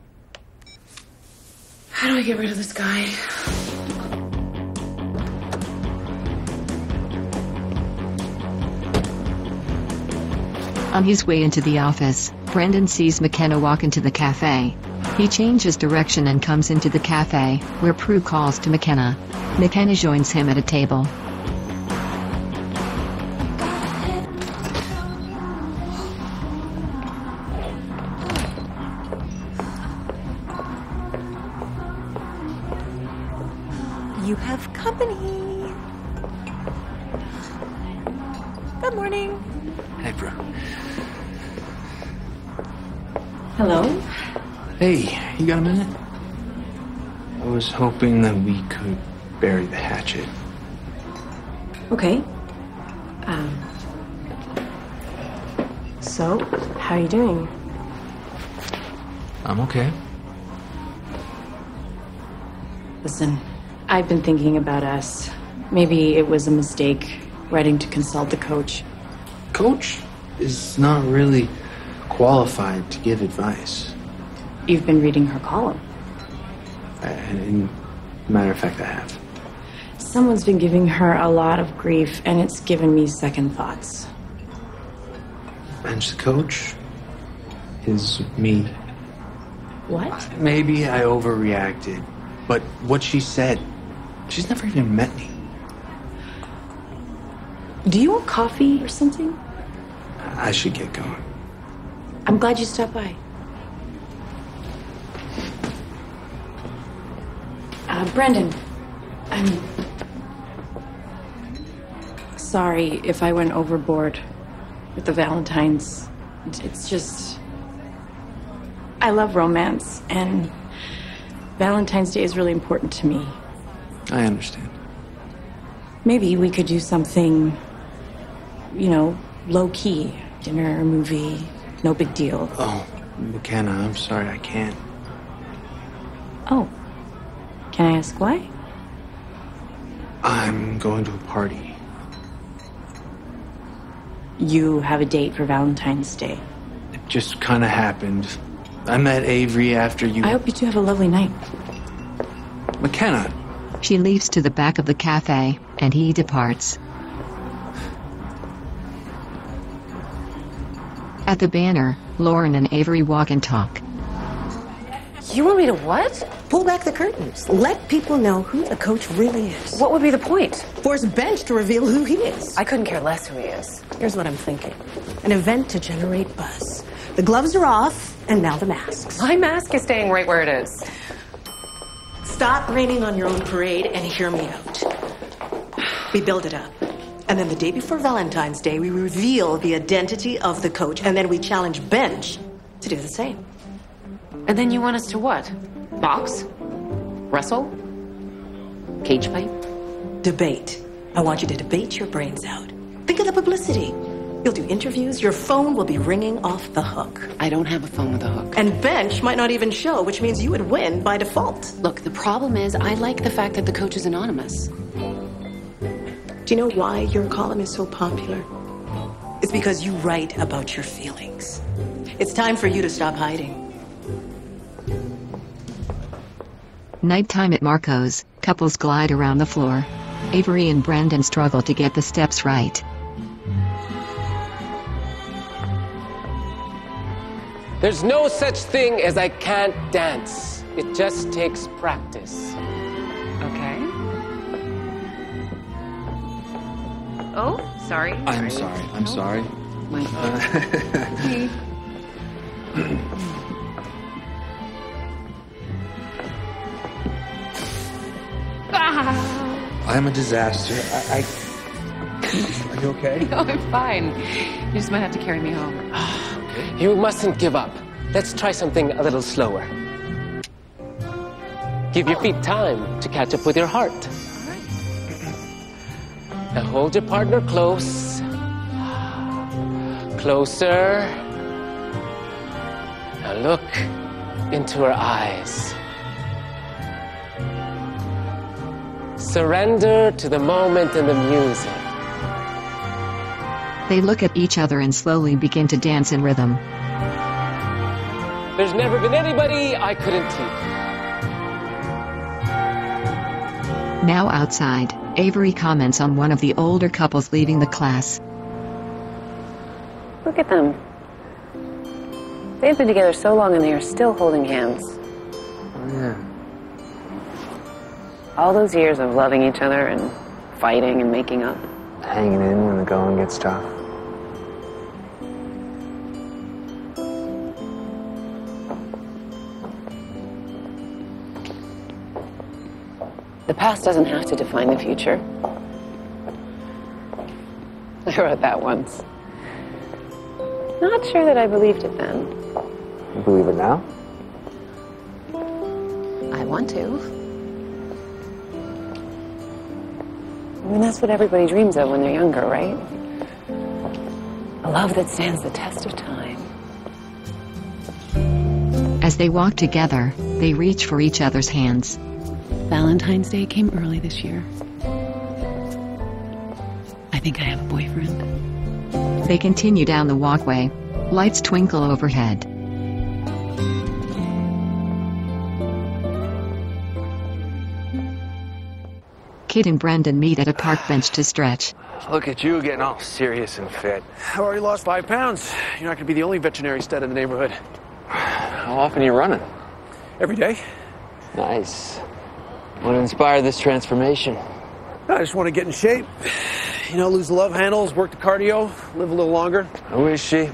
How do I get rid of this guy? On his way into the office, Brendan sees McKenna walk into the cafe. He changes direction and comes into the cafe, where Prue calls to McKenna. McKenna joins him at a table. You have company. Good morning. Hey, Prue. Hello? Hey, you got a minute? I was hoping that we could bury the hatchet. Okay. Um. So, how are you doing? I'm okay. Listen, I've been thinking about us. Maybe it was a mistake writing to consult the coach. Coach is not really qualified to give advice. You've been reading her column. And, and matter of fact, I have. Someone's been giving her a lot of grief, and it's given me second thoughts. Bench the coach is me. What? Maybe I overreacted, but what she said, she's never even met me. Do you want coffee or something? I should get going. I'm glad you stopped by. Uh, Brendan, I'm sorry if I went overboard with the Valentines. It's just, I love romance, and Valentine's Day is really important to me. I understand. Maybe we could do something, you know, low-key. Dinner, movie, no big deal. Oh, McKenna, I'm sorry, I can't. Oh, can I ask why? I'm going to a party. You have a date for Valentine's Day. It just kind of happened. I met Avery after you... I hope you two have a lovely night. McKenna. She leaves to the back of the cafe, and he departs. At the banner, Lauren and Avery walk and talk. You want me to what? Pull back the curtains. Let people know who the coach really is. What would be the point? Force Bench to reveal who he is. I couldn't care less who he is. Here's what I'm thinking. An event to generate buzz. The gloves are off, and now the masks. My mask is staying right where it is. Stop raining on your own parade and hear me out. We build it up. And then the day before Valentine's Day, we reveal the identity of the coach, and then we challenge Bench to do the same. And then you want us to what? Box? Wrestle? Cage fight? Debate. I want you to debate your brains out. Think of the publicity. You'll do interviews, your phone will be ringing off the hook. I don't have a phone with a hook. And Bench might not even show, which means you would win by default. Look, the problem is I like the fact that the coach is anonymous. Do you know why your column is so popular? It's because you write about your feelings. It's time for you to stop hiding. Nighttime at Marco's, couples glide around the floor. Avery and Brendan struggle to get the steps right. There's no such thing as I can't dance. It just takes practice. Okay. Oh, sorry. I'm sorry. I'm sorry. My uh, I'm a disaster. I, I... Are you okay? No, I'm fine. You just might have to carry me home. You mustn't give up. Let's try something a little slower. Give your feet time to catch up with your heart. Now hold your partner close. Closer. Now look into her eyes. Surrender to the moment and the music. They look at each other and slowly begin to dance in rhythm. There's never been anybody I couldn't teach. Now outside, Avery comments on one of the older couples leaving the class. Look at them. They've been together so long and they are still holding hands. Yeah. All those years of loving each other and fighting and making up. Hanging in when the going gets tough. The past doesn't have to define the future. I wrote that once. Not sure that I believed it then. You believe it now? I want to. I mean, that's what everybody dreams of when they're younger, right? A love that stands the test of time. As they walk together, they reach for each other's hands. Valentine's Day came early this year. I think I have a boyfriend. They continue down the walkway. Lights twinkle overhead. Kit and Brendan meet at a park bench to stretch. Look at you getting all serious and fit. I've already lost five pounds. You're not going to be the only veterinary stud in the neighborhood. How often are you running? Every day. Nice. What inspired this transformation? I just want to get in shape. You know, lose the love handles, work the cardio, live a little longer. Who is she?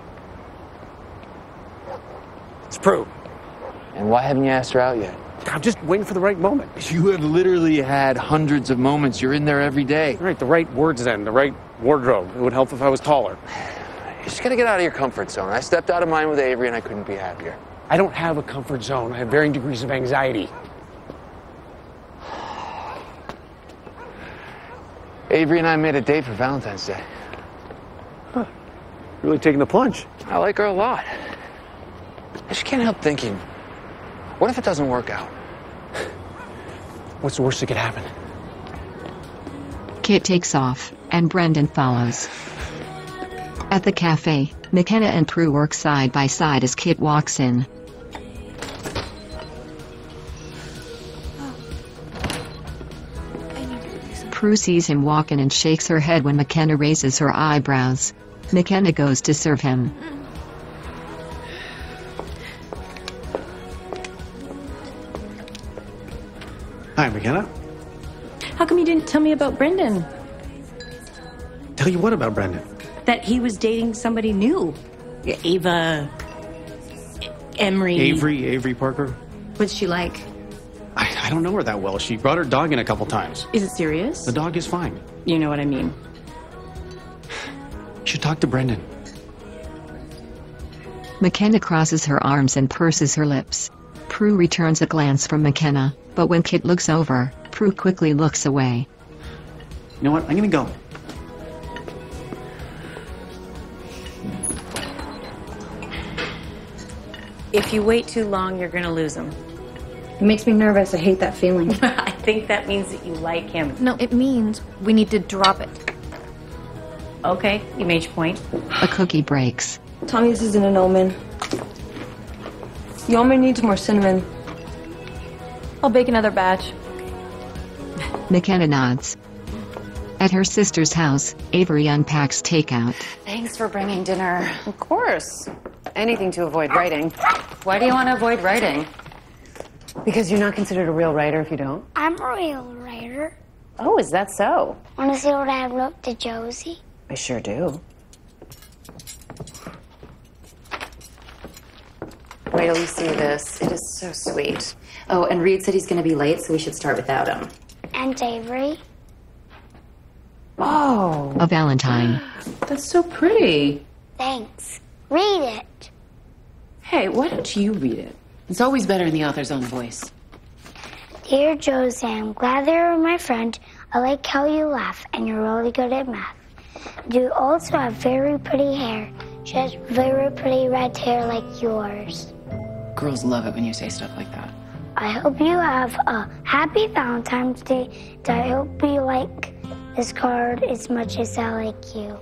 It's Prue. And why haven't you asked her out yet? I'm just waiting for the right moment. You have literally had hundreds of moments. You're in there every day. Right, the right words then, the right wardrobe. It would help if I was taller. You just gotta get out of your comfort zone. I stepped out of mine with Avery and I couldn't be happier. I don't have a comfort zone. I have varying degrees of anxiety. Avery and I made a date for Valentine's Day. Huh. Really taking the plunge. I like her a lot. I just can't help thinking, what if it doesn't work out? What's the worst that could happen? Kit takes off, and Brendan follows. At the cafe, McKenna and Prue work side by side as Kit walks in. Prue sees him walk in and shakes her head when McKenna raises her eyebrows. McKenna goes to serve him. Hi, McKenna. How come you didn't tell me about Brendan? Tell you what about Brendan? That he was dating somebody new. Ava... Emery... Avery, Avery Parker. What's she like? I, I don't know her that well. She brought her dog in a couple times. Is it serious? The dog is fine. You know what I mean. You should talk to Brendan. McKenna crosses her arms and purses her lips. Prue returns a glance from McKenna, but when Kit looks over, Prue quickly looks away. You know what? I'm gonna go. If you wait too long, you're gonna lose him. It makes me nervous. I hate that feeling. I think that means that you like him. No, it means we need to drop it. Okay, you made your point. A cookie breaks. Tommy, this isn't an omen. You only need more cinnamon. I'll bake another batch. McKenna nods. At her sister's house, Avery unpacks takeout. Thanks for bringing dinner. Of course. Anything to avoid writing. Why do you want to avoid writing? Because you're not considered a real writer if you don't. I'm a real writer. Oh, is that so? Want to see what I wrote to Josie? I sure do. Wait till you see this. It is so sweet. Oh, and Reed said he's going to be late, so we should start without him. And Avery. Oh. A Valentine. That's so pretty. Thanks. Read it. Hey, why don't you read it? It's always better in the author's own voice. Dear Josie, I'm glad that you're my friend. I like how you laugh, and you're really good at math. You also have very pretty hair. She has very pretty red hair like yours. Girls love it when you say stuff like that. I hope you have a happy Valentine's Day. I hope you like this card as much as I like you.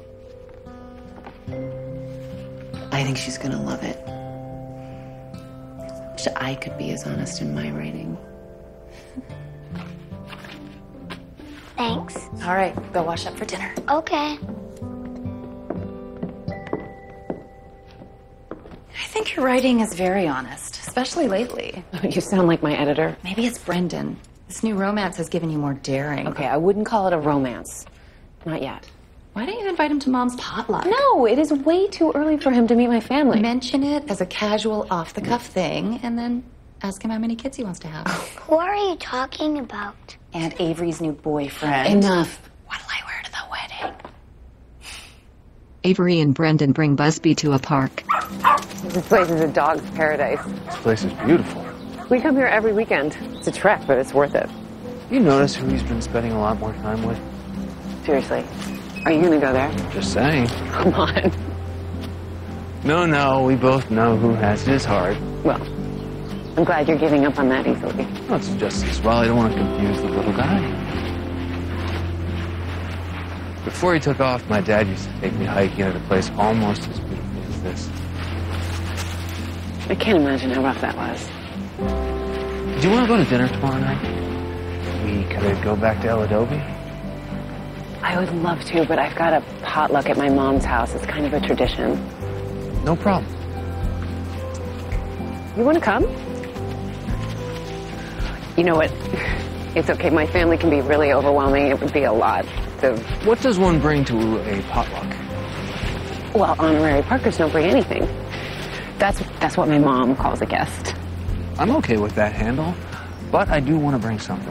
I think she's gonna love it. Wish I could be as honest in my writing. Thanks. All right, go wash up for dinner. Okay. I think your writing is very honest, especially lately. You sound like my editor. Maybe it's Brendan. This new romance has given you more daring. Okay, I wouldn't call it a romance. Not yet. Why don't you invite him to Mom's potluck? No, it is way too early for him to meet my family. Mention it as a casual, off-the-cuff thing, and then ask him how many kids he wants to have. Who are you talking about? Aunt Avery's new boyfriend. Enough. What'll I wear to the wedding? Avery and Brendan bring Busby to a park. This place is a dog's paradise. This place is beautiful. We come here every weekend. It's a trek, but it's worth it. You notice who he's been spending a lot more time with? Seriously. Are you gonna go there? Just saying. Come on. No, no, we both know who has his heart. Well, I'm glad you're giving up on that easily. No, it's just as well. I don't want to confuse the little guy. Before he took off, my dad used to take me hiking at a place almost as beautiful as this. I can't imagine how rough that was. Do you want to go to dinner tomorrow night? We could go back to El Adobe? I would love to, but I've got a potluck at my mom's house. It's kind of a tradition. No problem. You want to come? You know what? It's okay. My family can be really overwhelming. It would be a lot. To... What does one bring to a potluck? Well, honorary Parkers don't bring anything. That's that's what my mom calls a guest. I'm okay with that handle, but I do want to bring something.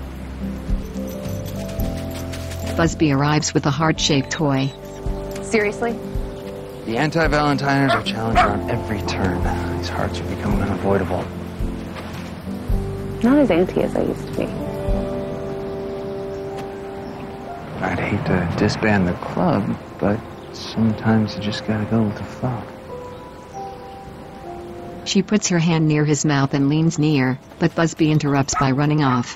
Busby arrives with a heart-shaped toy. Seriously? The anti-Valentiners are challenged on every turn. These hearts are becoming unavoidable. Not as anti as I used to be. I'd hate to disband the club, but sometimes you just gotta go with the flow. She puts her hand near his mouth and leans near, but Busby interrupts by running off.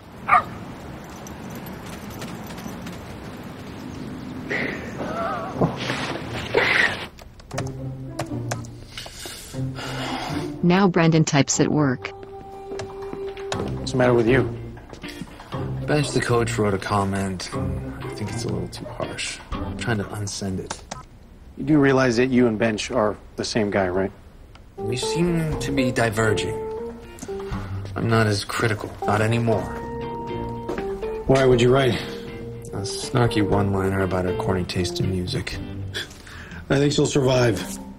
Now Brendan types at work. What's the matter with you? Bench, the coach, wrote a comment, and I think it's a little too harsh. I'm trying to unsend it. You do realize that you and Bench are the same guy, right? We seem to be diverging. I'm not as critical, not anymore. Why would you write? A snarky one-liner about her corny taste in music. I think she'll survive.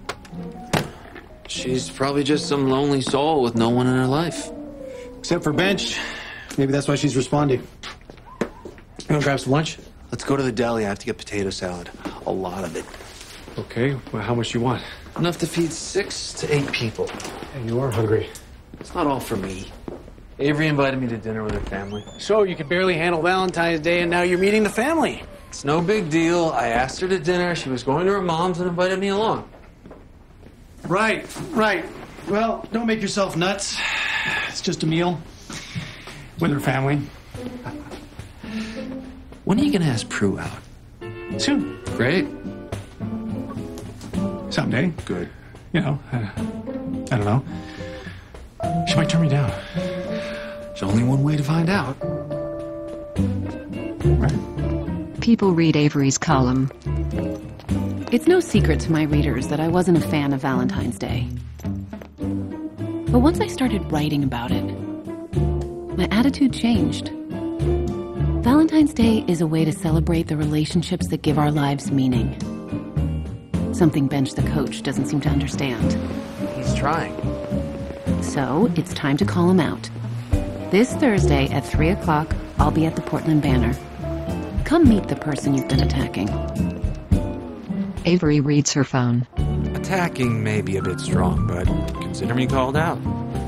She's probably just some lonely soul with no one in her life. Except for Bench. Maybe that's why she's responding. You want to grab some lunch? Let's go to the deli. I have to get potato salad. A lot of it. Okay, well, how much do you want? Enough to feed six to eight people. And you are hungry. It's not all for me. Avery invited me to dinner with her family. So you could barely handle Valentine's Day, and now you're meeting the family. It's no big deal. I asked her to dinner. She was going to her mom's and invited me along. Right, right. Well, don't make yourself nuts. It's just a meal with her family. When are you going to ask Prue out? Soon. Great. Someday. Good. You know, uh, I don't know. She might turn me down. There's only one way to find out. Right. People read Avery's column. It's no secret to my readers that I wasn't a fan of Valentine's Day. But once I started writing about it, my attitude changed. Valentine's Day is a way to celebrate the relationships that give our lives meaning. Something Bench the coach doesn't seem to understand. He's trying. So it's time to call him out. This Thursday at three o'clock, I'll be at the Portland Banner. Come meet the person you've been attacking. Avery reads her phone. Attacking may be a bit strong, but consider me called out.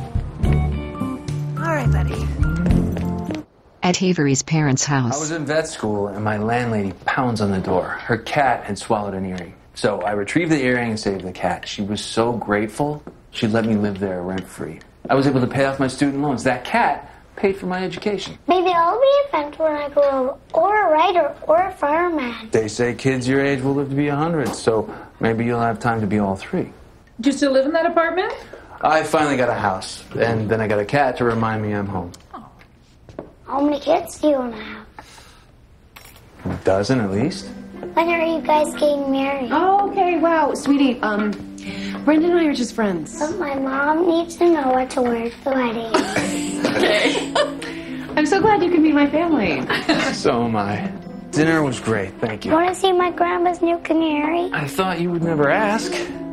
All right, buddy. At Avery's parents' house. I was in vet school, and my landlady pounds on the door. Her cat had swallowed an earring. So I retrieved the earring and saved the cat. She was so grateful, she let me live there rent-free. I was able to pay off my student loans. That cat paid for my education. Maybe I'll be a vent when I grow up, or a writer, or a fireman. They say kids your age will live to be a hundred, so maybe you'll have time to be all three. Do you still live in that apartment? I finally got a house, and then I got a cat to remind me I'm home. How many kids do you want to have? A dozen at least. When are you guys getting married? Oh, okay, wow. Sweetie, um, Brendan and I are just friends. But my mom needs to know what to wear at the wedding. Okay. I'm so glad you can meet my family. So am I. Dinner was great, thank You you. want to see my grandma's new canary? I thought you would never ask.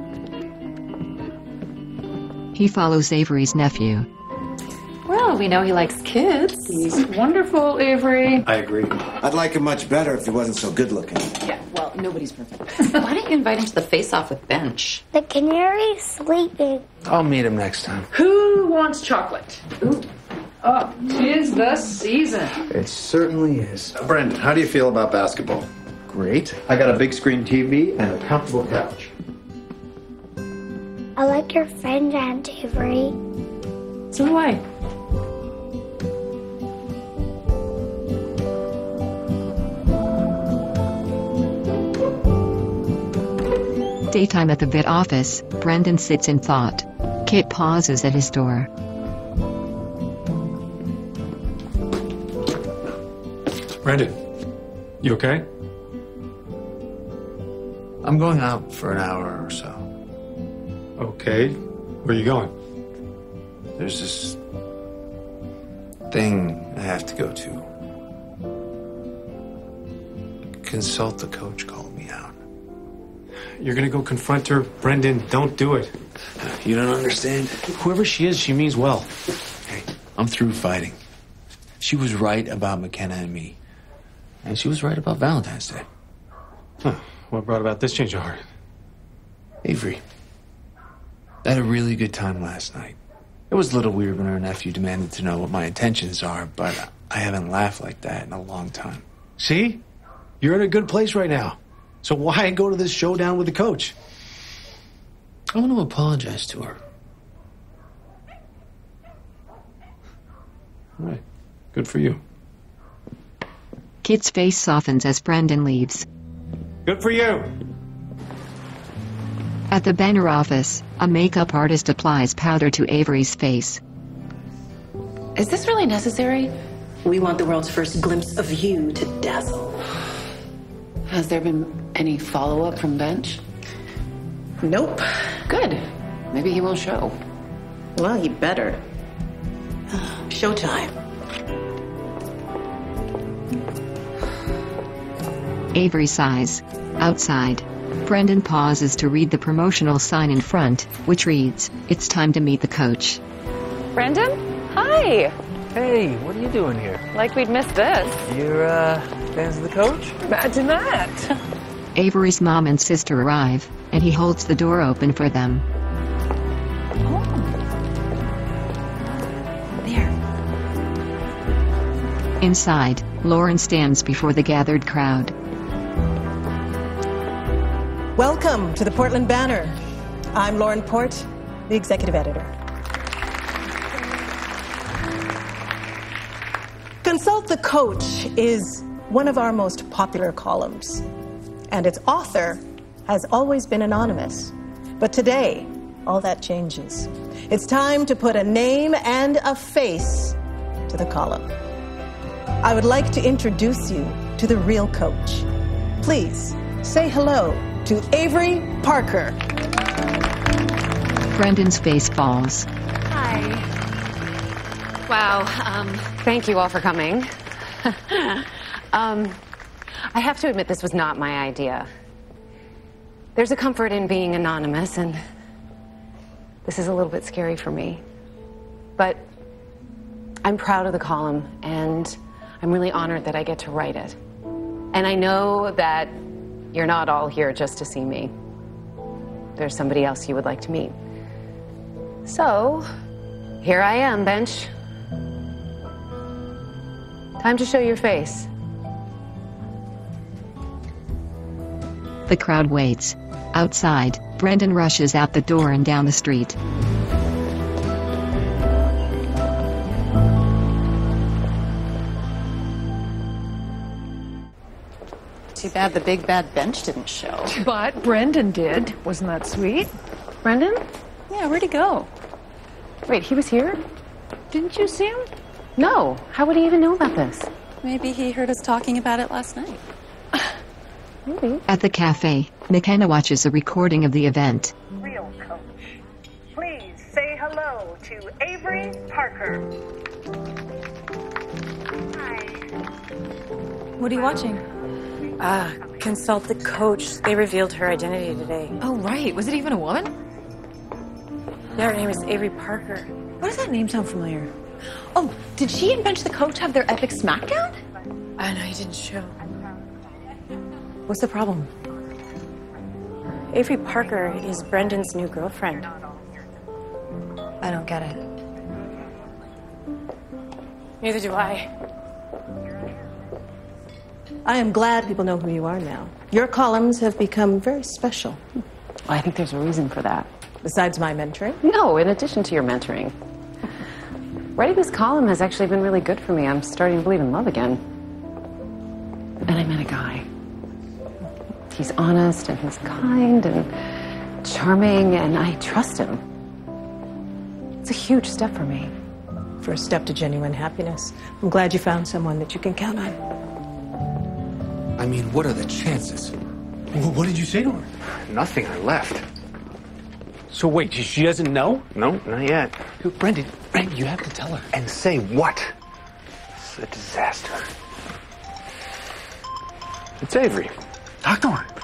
He follows Avery's nephew. Well, we know he likes kids. He's wonderful, Avery. I agree. I'd like him much better if he wasn't so good looking. Yeah, well, nobody's perfect. Why don't you invite him to the face-off with Bench? The canary's sleeping. I'll meet him next time. Who wants chocolate? Ooh. Oh, 'tis the season. It certainly is. Now, Brendan, how do you feel about basketball? Great. I got a big screen T V and a comfortable couch. I like your friend, Aunt Avery. So do I. Daytime at the vet office, Brendan sits in thought. Kit pauses at his door. Brendan, you okay? I'm going out for an hour or so. Okay. Where are you going? There's this thing I have to go to. Consult the coach called me out. You're gonna go confront her? Brendan, don't do it. You don't understand? Whoever she is, she means well. Hey, I'm through fighting. She was right about McKenna and me. And she was right about Valentine's Day. Huh. What brought about this change of heart? Avery. I had a really good time last night. It was a little weird when her nephew demanded to know what my intentions are, but I haven't laughed like that in a long time. See? You're in a good place right now. So why go to this showdown with the coach? I want to apologize to her. All right. Good for you. Kit's face softens as Brendan leaves. Good for you. At the Banner office, a makeup artist applies powder to Avery's face. Is this really necessary? We want the world's first glimpse of you to dazzle. Has there been any follow-up from Bench? Nope. Good. Maybe he will show. Well, he better. Showtime. Avery sighs. Outside, Brendan pauses to read the promotional sign in front, which reads, "It's time to meet the coach." Brendan? Hi! Hey, what are you doing here? Like we'd missed this. You're, uh, fans of the coach? Imagine that! Avery's mom and sister arrive, and he holds the door open for them. There. Inside, Lauren stands before the gathered crowd. Welcome to the Portland Banner. I'm Lauren Port, the executive editor. Consult the Coach is one of our most popular columns, and its author has always been anonymous. But today, all that changes. It's time to put a name and a face to the column. I would like to introduce you to the real Coach. Please say hello to Avery Parker. Brendan's face falls. Hi. Wow. Um, thank you all for coming. um, I have to admit this was not my idea. There's a comfort in being anonymous, and this is a little bit scary for me. But I'm proud of the column, and I'm really honored that I get to write it. And I know that you're not all here just to see me. There's somebody else you would like to meet. So, here I am, Bench. Time to show your face. The crowd waits. Outside, Brendan rushes out the door and down the street. Too bad the big bad Bench didn't show. But Brendan did. Wasn't that sweet? Brendan? Yeah, where'd he go? Wait, he was here? Didn't you see him? No. How would he even know about this? Maybe he heard us talking about it last night. Maybe. At the cafe, McKenna watches a recording of the event. Real Coach. Please say hello to Avery Parker. Hi. What are you watching? Ah, Consult the Coach. They revealed her identity today. Oh, right. Was it even a woman? Yeah, her name is Avery Parker. Why does that name sound familiar? Oh, did she and Bench the Coach have their epic smackdown? I know, he didn't show. What's the problem? Avery Parker is Brendan's new girlfriend. I don't get it. Neither do I. I am glad people know who you are now. Your columns have become very special. I think there's a reason for that. Besides my mentoring? No, in addition to your mentoring. Writing this column has actually been really good for me. I'm starting to believe in love again. And I met a guy. He's honest and he's kind and charming, and I trust him. It's a huge step for me. First step to genuine happiness. I'm glad you found someone that you can count on. I mean, what are the chances? Well, what did you say to her? Nothing. I left. So wait, she doesn't know? No, not yet. Dude, Brendan, Brendan, you have to tell her. And say what? It's a disaster. It's Avery. Talk to her.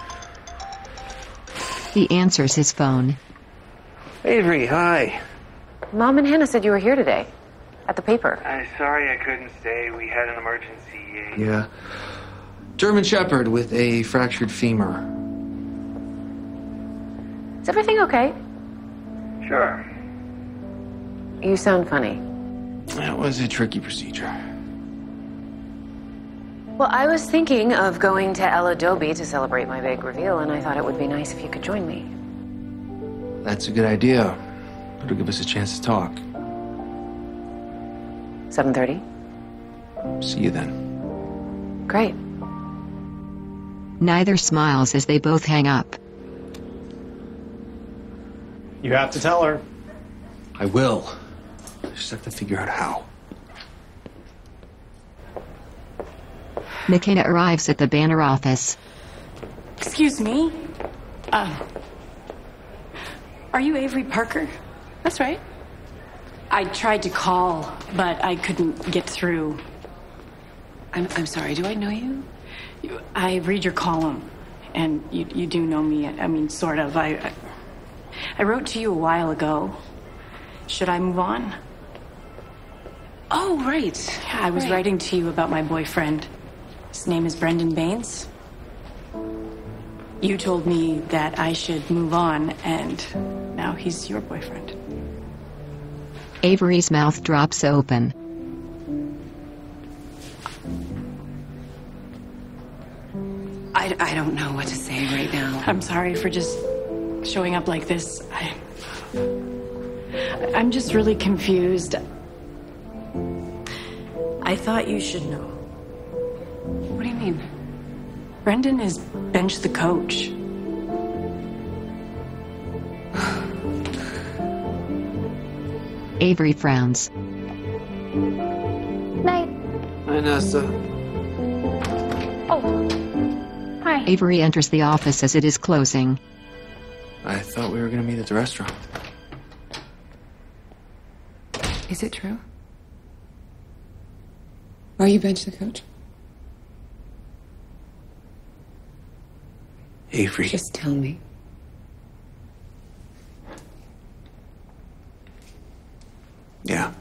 He answers his phone. Avery, hi. Mom and Hannah said you were here today. At the paper. I'm sorry I couldn't stay. We had an emergency. Yeah. German Shepherd with a fractured femur. Is everything okay? Sure. You sound funny. That was a tricky procedure. Well, I was thinking of going to El Adobe to celebrate my big reveal, and I thought it would be nice if you could join me. That's a good idea. It'll give us a chance to talk. seven thirty? See you then. Great. Neither smiles as they both hang up. You have to tell her. I will. I just have to figure out how. McKenna arrives at the Banner office. Excuse me? Uh, are you Avery Parker? That's right. I tried to call, but I couldn't get through. I'm, I'm sorry, do I know you? You- I read your column, and you, you do know me. I mean, sort of. I, I, I wrote to you a while ago. Should I move on? Oh, right. I was Right. writing to you about my boyfriend. His name is Brendan Baines. You told me that I should move on, and now he's your boyfriend. Avery's mouth drops open. I, I don't know what to say right now. I'm sorry for just showing up like this. I, I'm just really confused. I thought you should know. What do you mean? Brendan is Bench the coach. Avery frowns. Night. Hi, Nesta. Oh. Hi. Avery enters the office as it is closing. I thought we were going to meet at the restaurant. Is it true? Are you Bench the coach? Avery. Just tell me. Yeah.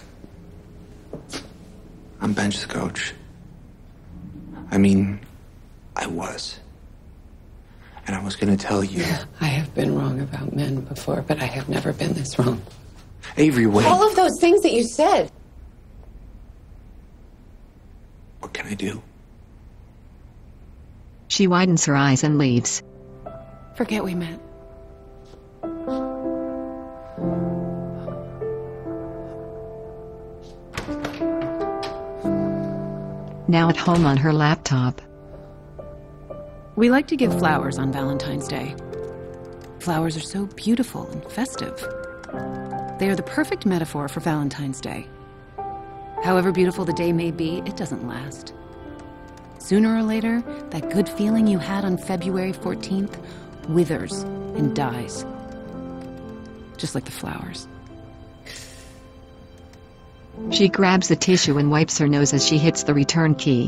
I'm Bench the coach. I mean, I was. And I was going to tell you. I have been wrong about men before, but I have never been this wrong. Avery, wait. All of those things that you said. What can I do? She widens her eyes and leaves. Forget we met. Now at home on her laptop. We like to give flowers on Valentine's Day. Flowers are so beautiful and festive. They are the perfect metaphor for Valentine's Day. However beautiful the day may be, it doesn't last. Sooner or later, that good feeling you had on February fourteenth withers and dies. Just like the flowers. She grabs a tissue and wipes her nose as she hits the return key.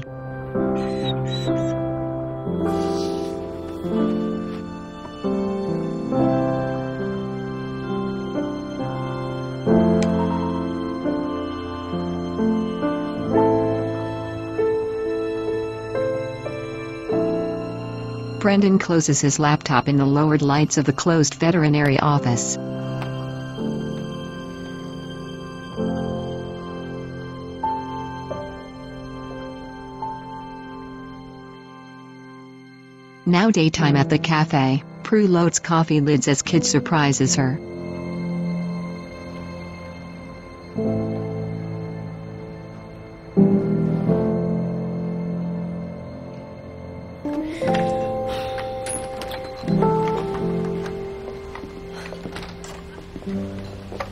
Brendan closes his laptop in the lowered lights of the closed veterinary office. Now daytime at the cafe, Prue loads coffee lids as Kid surprises her.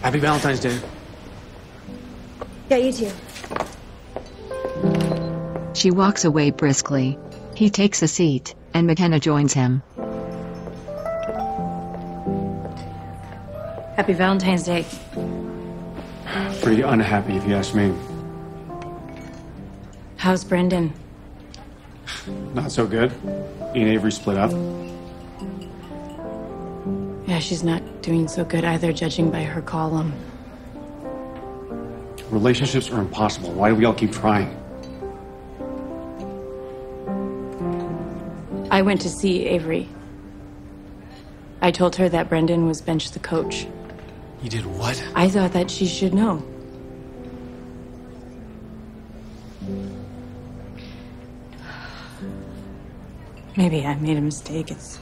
Happy Valentine's Day. Yeah, you too. She walks away briskly. He takes a seat, and McKenna joins him. Happy Valentine's Day. Pretty unhappy, if you ask me. How's Brendan? Not so good. He and Avery split up. Yeah, she's not doing so good either, judging by her column. Relationships are impossible. Why do we all keep trying? I went to see Avery. I told her that Brendan was bench the coach. You did what? I thought that she should know. Maybe I made a mistake. It's...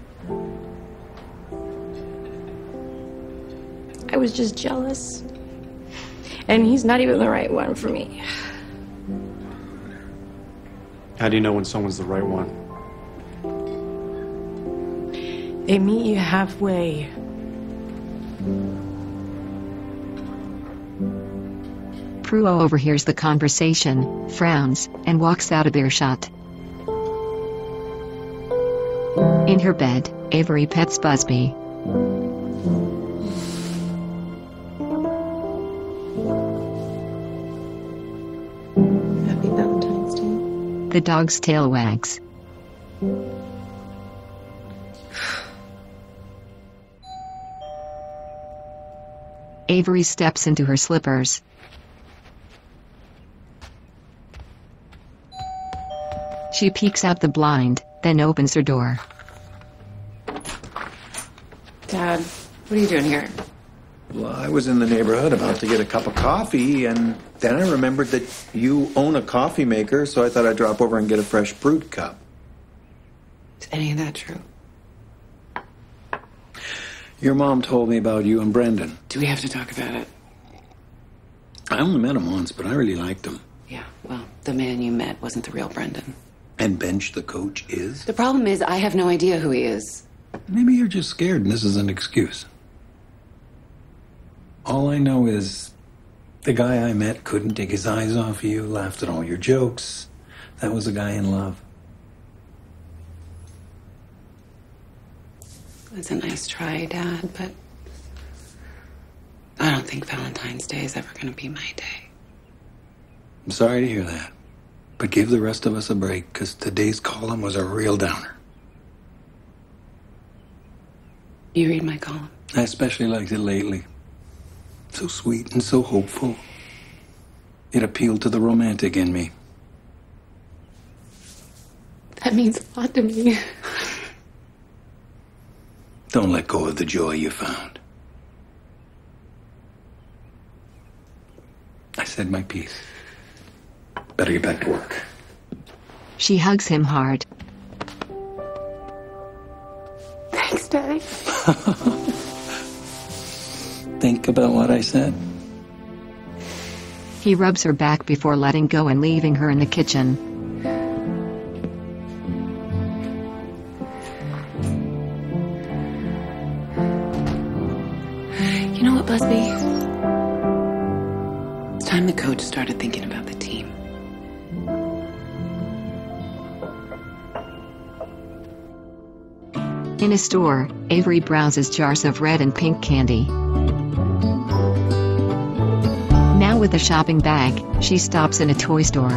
I was just jealous. And he's not even the right one for me. How do you know when someone's the right one? They meet you halfway. Pruo overhears the conversation, frowns, and walks out of earshot. In her bed, Avery pets Busby. Happy Valentine's Day. The dog's tail wags. Avery steps into her slippers. She peeks out the blind, then opens her door. Dad, what are you doing here? Well, I was in the neighborhood about to get a cup of coffee, and then I remembered that you own a coffee maker, so I thought I'd drop over and get a fresh brewed cup. Is any of that true? Your mom told me about you and Brendan. Do we have to talk about it? I only met him once, but I really liked him. Yeah, well, the man you met wasn't the real Brendan. And Bench the coach is? The problem is I have no idea who he is. Maybe you're just scared and this is an excuse. All I know is the guy I met couldn't take his eyes off you, laughed at all your jokes. That was a guy in love. It's a nice try, Dad, but I don't think Valentine's Day is ever going to be my day. I'm sorry to hear that, but give the rest of us a break, because today's column was a real downer. You read my column? I especially liked it lately. So sweet and so hopeful. It appealed to the romantic in me. That means a lot to me. Don't let go of the joy you found. I said my piece. Better get back to work. She hugs him hard. Thanks, Daddy. Think about what I said. He rubs her back before letting go and leaving her in the kitchen. You know what, Busby? It's time the coach started thinking about the team. In a store, Avery browses jars of red and pink candy. Now with a shopping bag, she stops in a toy store.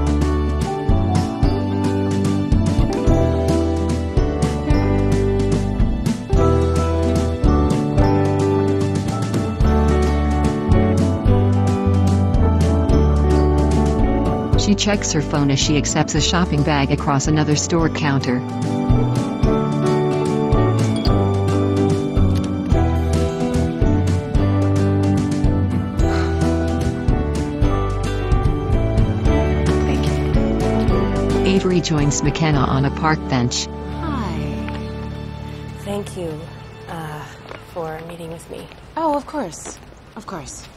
She checks her phone as she accepts a shopping bag across another store counter. Avery joins McKenna on a park bench. Hi. Thank you uh, for meeting with me. Oh, of course. Of course.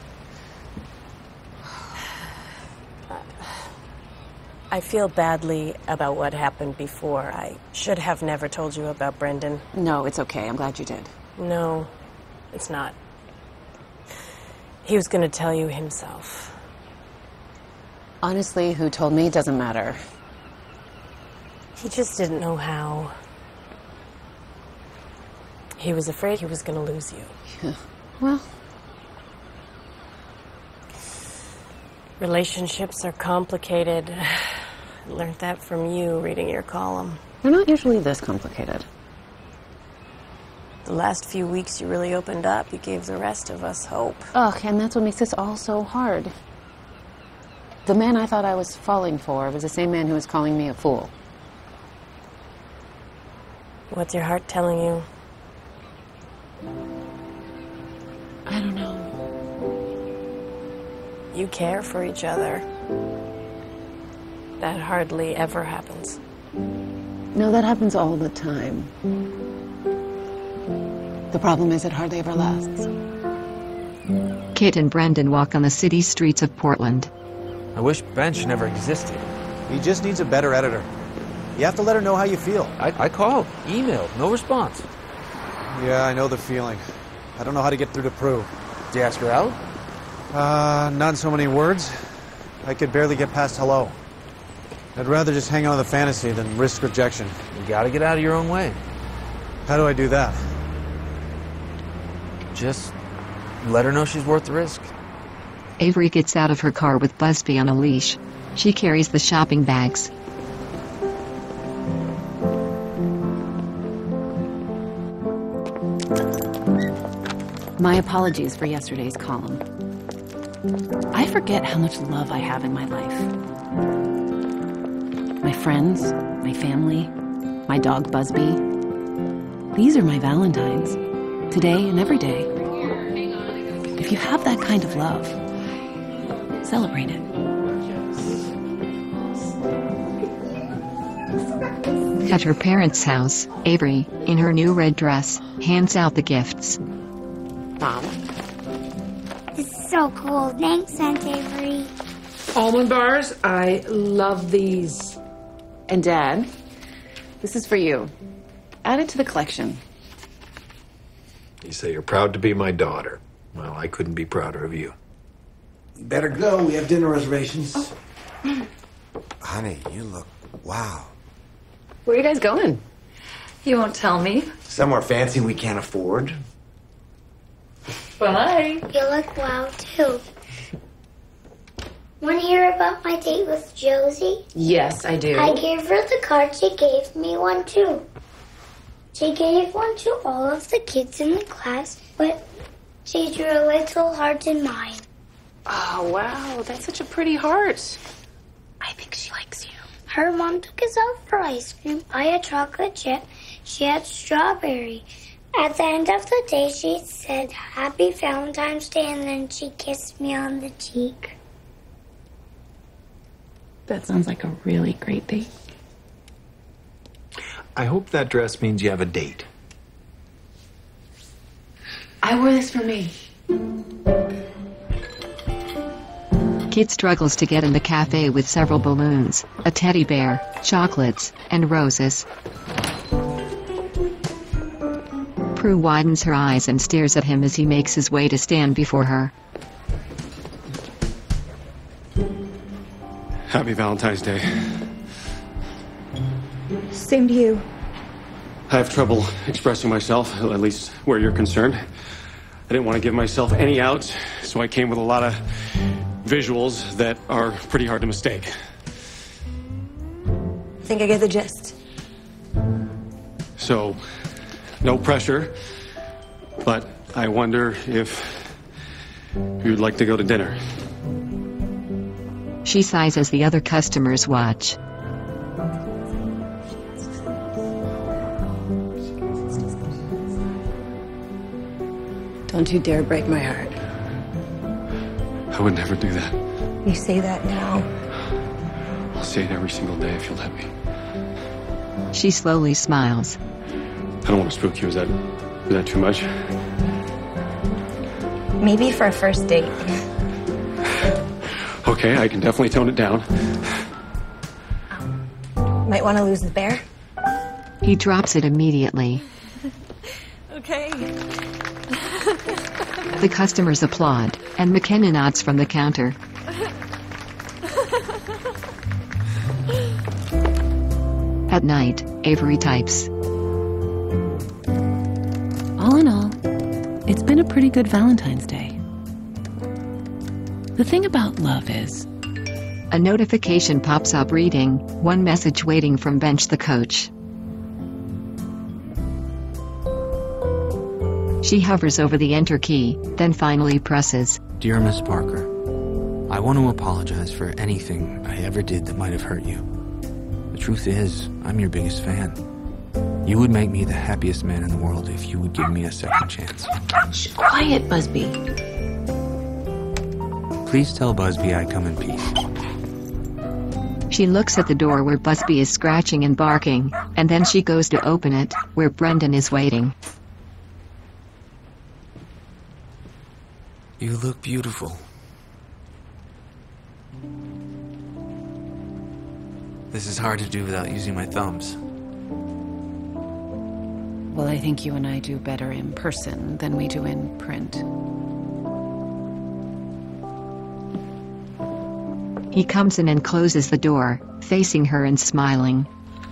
I feel badly about what happened before. I should have never told you about Brendan. No, it's okay. I'm glad you did. No, it's not. He was gonna tell you himself. Honestly, who told me doesn't matter. He just didn't know how. He was afraid he was gonna lose you. Yeah. Well... Relationships are complicated. I learned that from you reading your column. They're not usually this complicated. The last few weeks you really opened up. You gave the rest of us hope. Ugh, and that's what makes this all so hard. The man I thought I was falling for was the same man who was calling me a fool. What's your heart telling you? I don't know. You care for each other. That hardly ever happens. No, that happens all the time. The problem is it hardly ever lasts. Kit and Brendan walk on the city streets of Portland. I wish Bench never existed. He just needs a better editor. You have to let her know how you feel. I, I called, emailed, no response. Yeah, I know the feeling. I don't know how to get through to Prue. Did you ask her out? Uh, not in so many words. I could barely get past hello. I'd rather just hang on to the fantasy than risk rejection. You gotta get out of your own way. How do I do that? Just let her know she's worth the risk. Avery gets out of her car with Busby on a leash. She carries the shopping bags. My apologies for yesterday's column. I forget how much love I have in my life. My friends, my family, my dog Busby. These are my Valentines, today and every day. If you have that kind of love, celebrate it. At her parents' house, Avery, in her new red dress, hands out the gifts. Mom. This is so cool. Thanks, Aunt Avery. Almond bars, I love these. And Dad, this is for you. Add it to the collection. You say you're proud to be my daughter. Well, I couldn't be prouder of you. You better go. We have dinner reservations. Oh. Honey, you look... wow. Where are you guys going? You won't tell me. Somewhere fancy we can't afford. Bye. You look wow, too. Want to hear about my date with Josie? Yes, I do. I gave her the card. She gave me one, too. She gave one to all of the kids in the class, but she drew a little heart in mine. Oh, wow. That's such a pretty heart. I think she likes you. Her mom took us out for ice cream. I had chocolate chip. She had strawberry. At the end of the day, she said, Happy Valentine's Day, and then she kissed me on the cheek. That sounds like a really great date. I hope that dress means you have a date. I wore this for me. Kit struggles to get in the cafe with several balloons, a teddy bear, chocolates, and roses. Prue widens her eyes and stares at him as he makes his way to stand before her. Happy Valentine's Day. Same to you. I have trouble expressing myself, at least where you're concerned. I didn't want to give myself any outs, so I came with a lot of visuals that are pretty hard to mistake. I think I get the gist. So, no pressure, but I wonder if you'd like to go to dinner. She sighs as the other customers watch. Don't you dare break my heart. I would never do that. You say that now. I'll say it every single day if you'll let me. She slowly smiles. I don't want to spook you. Is that, is that too much? Maybe for a first date. Okay, I can definitely tone it down. Might want to lose the bear. He drops it immediately. Okay. The customers applaud. and McKenna nods from the counter. At night, Avery types. All in all, it's been a pretty good Valentine's Day. The thing about love is, A notification pops up reading, one message waiting from Bench the coach. She hovers over the enter key, then finally presses. Dear Miss Parker, I want to apologize for anything I ever did that might have hurt you. The truth is, I'm your biggest fan. You would make me the happiest man in the world if you would give me a second chance. Shh, quiet, Busby. Please tell Busby I come in peace. She looks at the door where Busby is scratching and barking, and then she goes to open it, where Brendan is waiting. You look beautiful. This is hard to do without using my thumbs. Well, I think you and I do better in person than we do in print. He comes in and closes the door, facing her and smiling.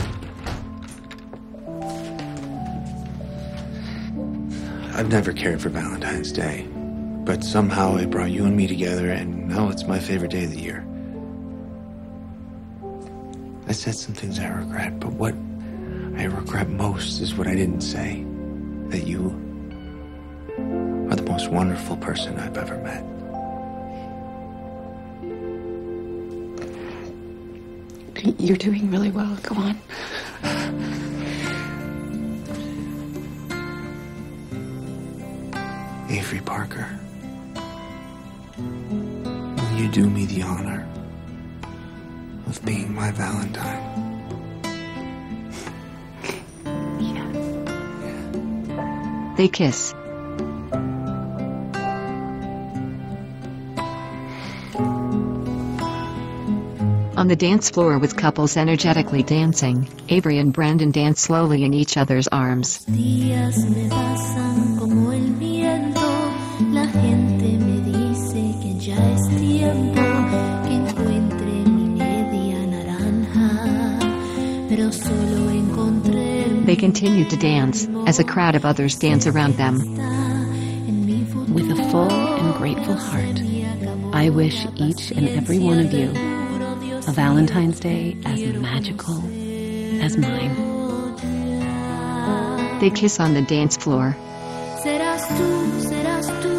I've never cared for Valentine's Day, but somehow it brought you and me together, and now it's my favorite day of the year. I said some things I regret, but what I regret most is what I didn't say. That you are the most wonderful person I've ever met. You're doing really well. Go on. Avery Parker, will you do me the honor of being my Valentine? They kiss. On the dance floor with couples energetically dancing, Avery and Brendan dance slowly in each other's arms. Días me pasan como el viento, la gente me dice que ya es tiempo que encuentre mi media naranja, pero solo encontré. They continue to dance, as a crowd of others dance around them. With a full and grateful heart, I wish each and every one of you a Valentine's Day as magical as mine. They kiss on the dance floor. Serás tú, serás tú.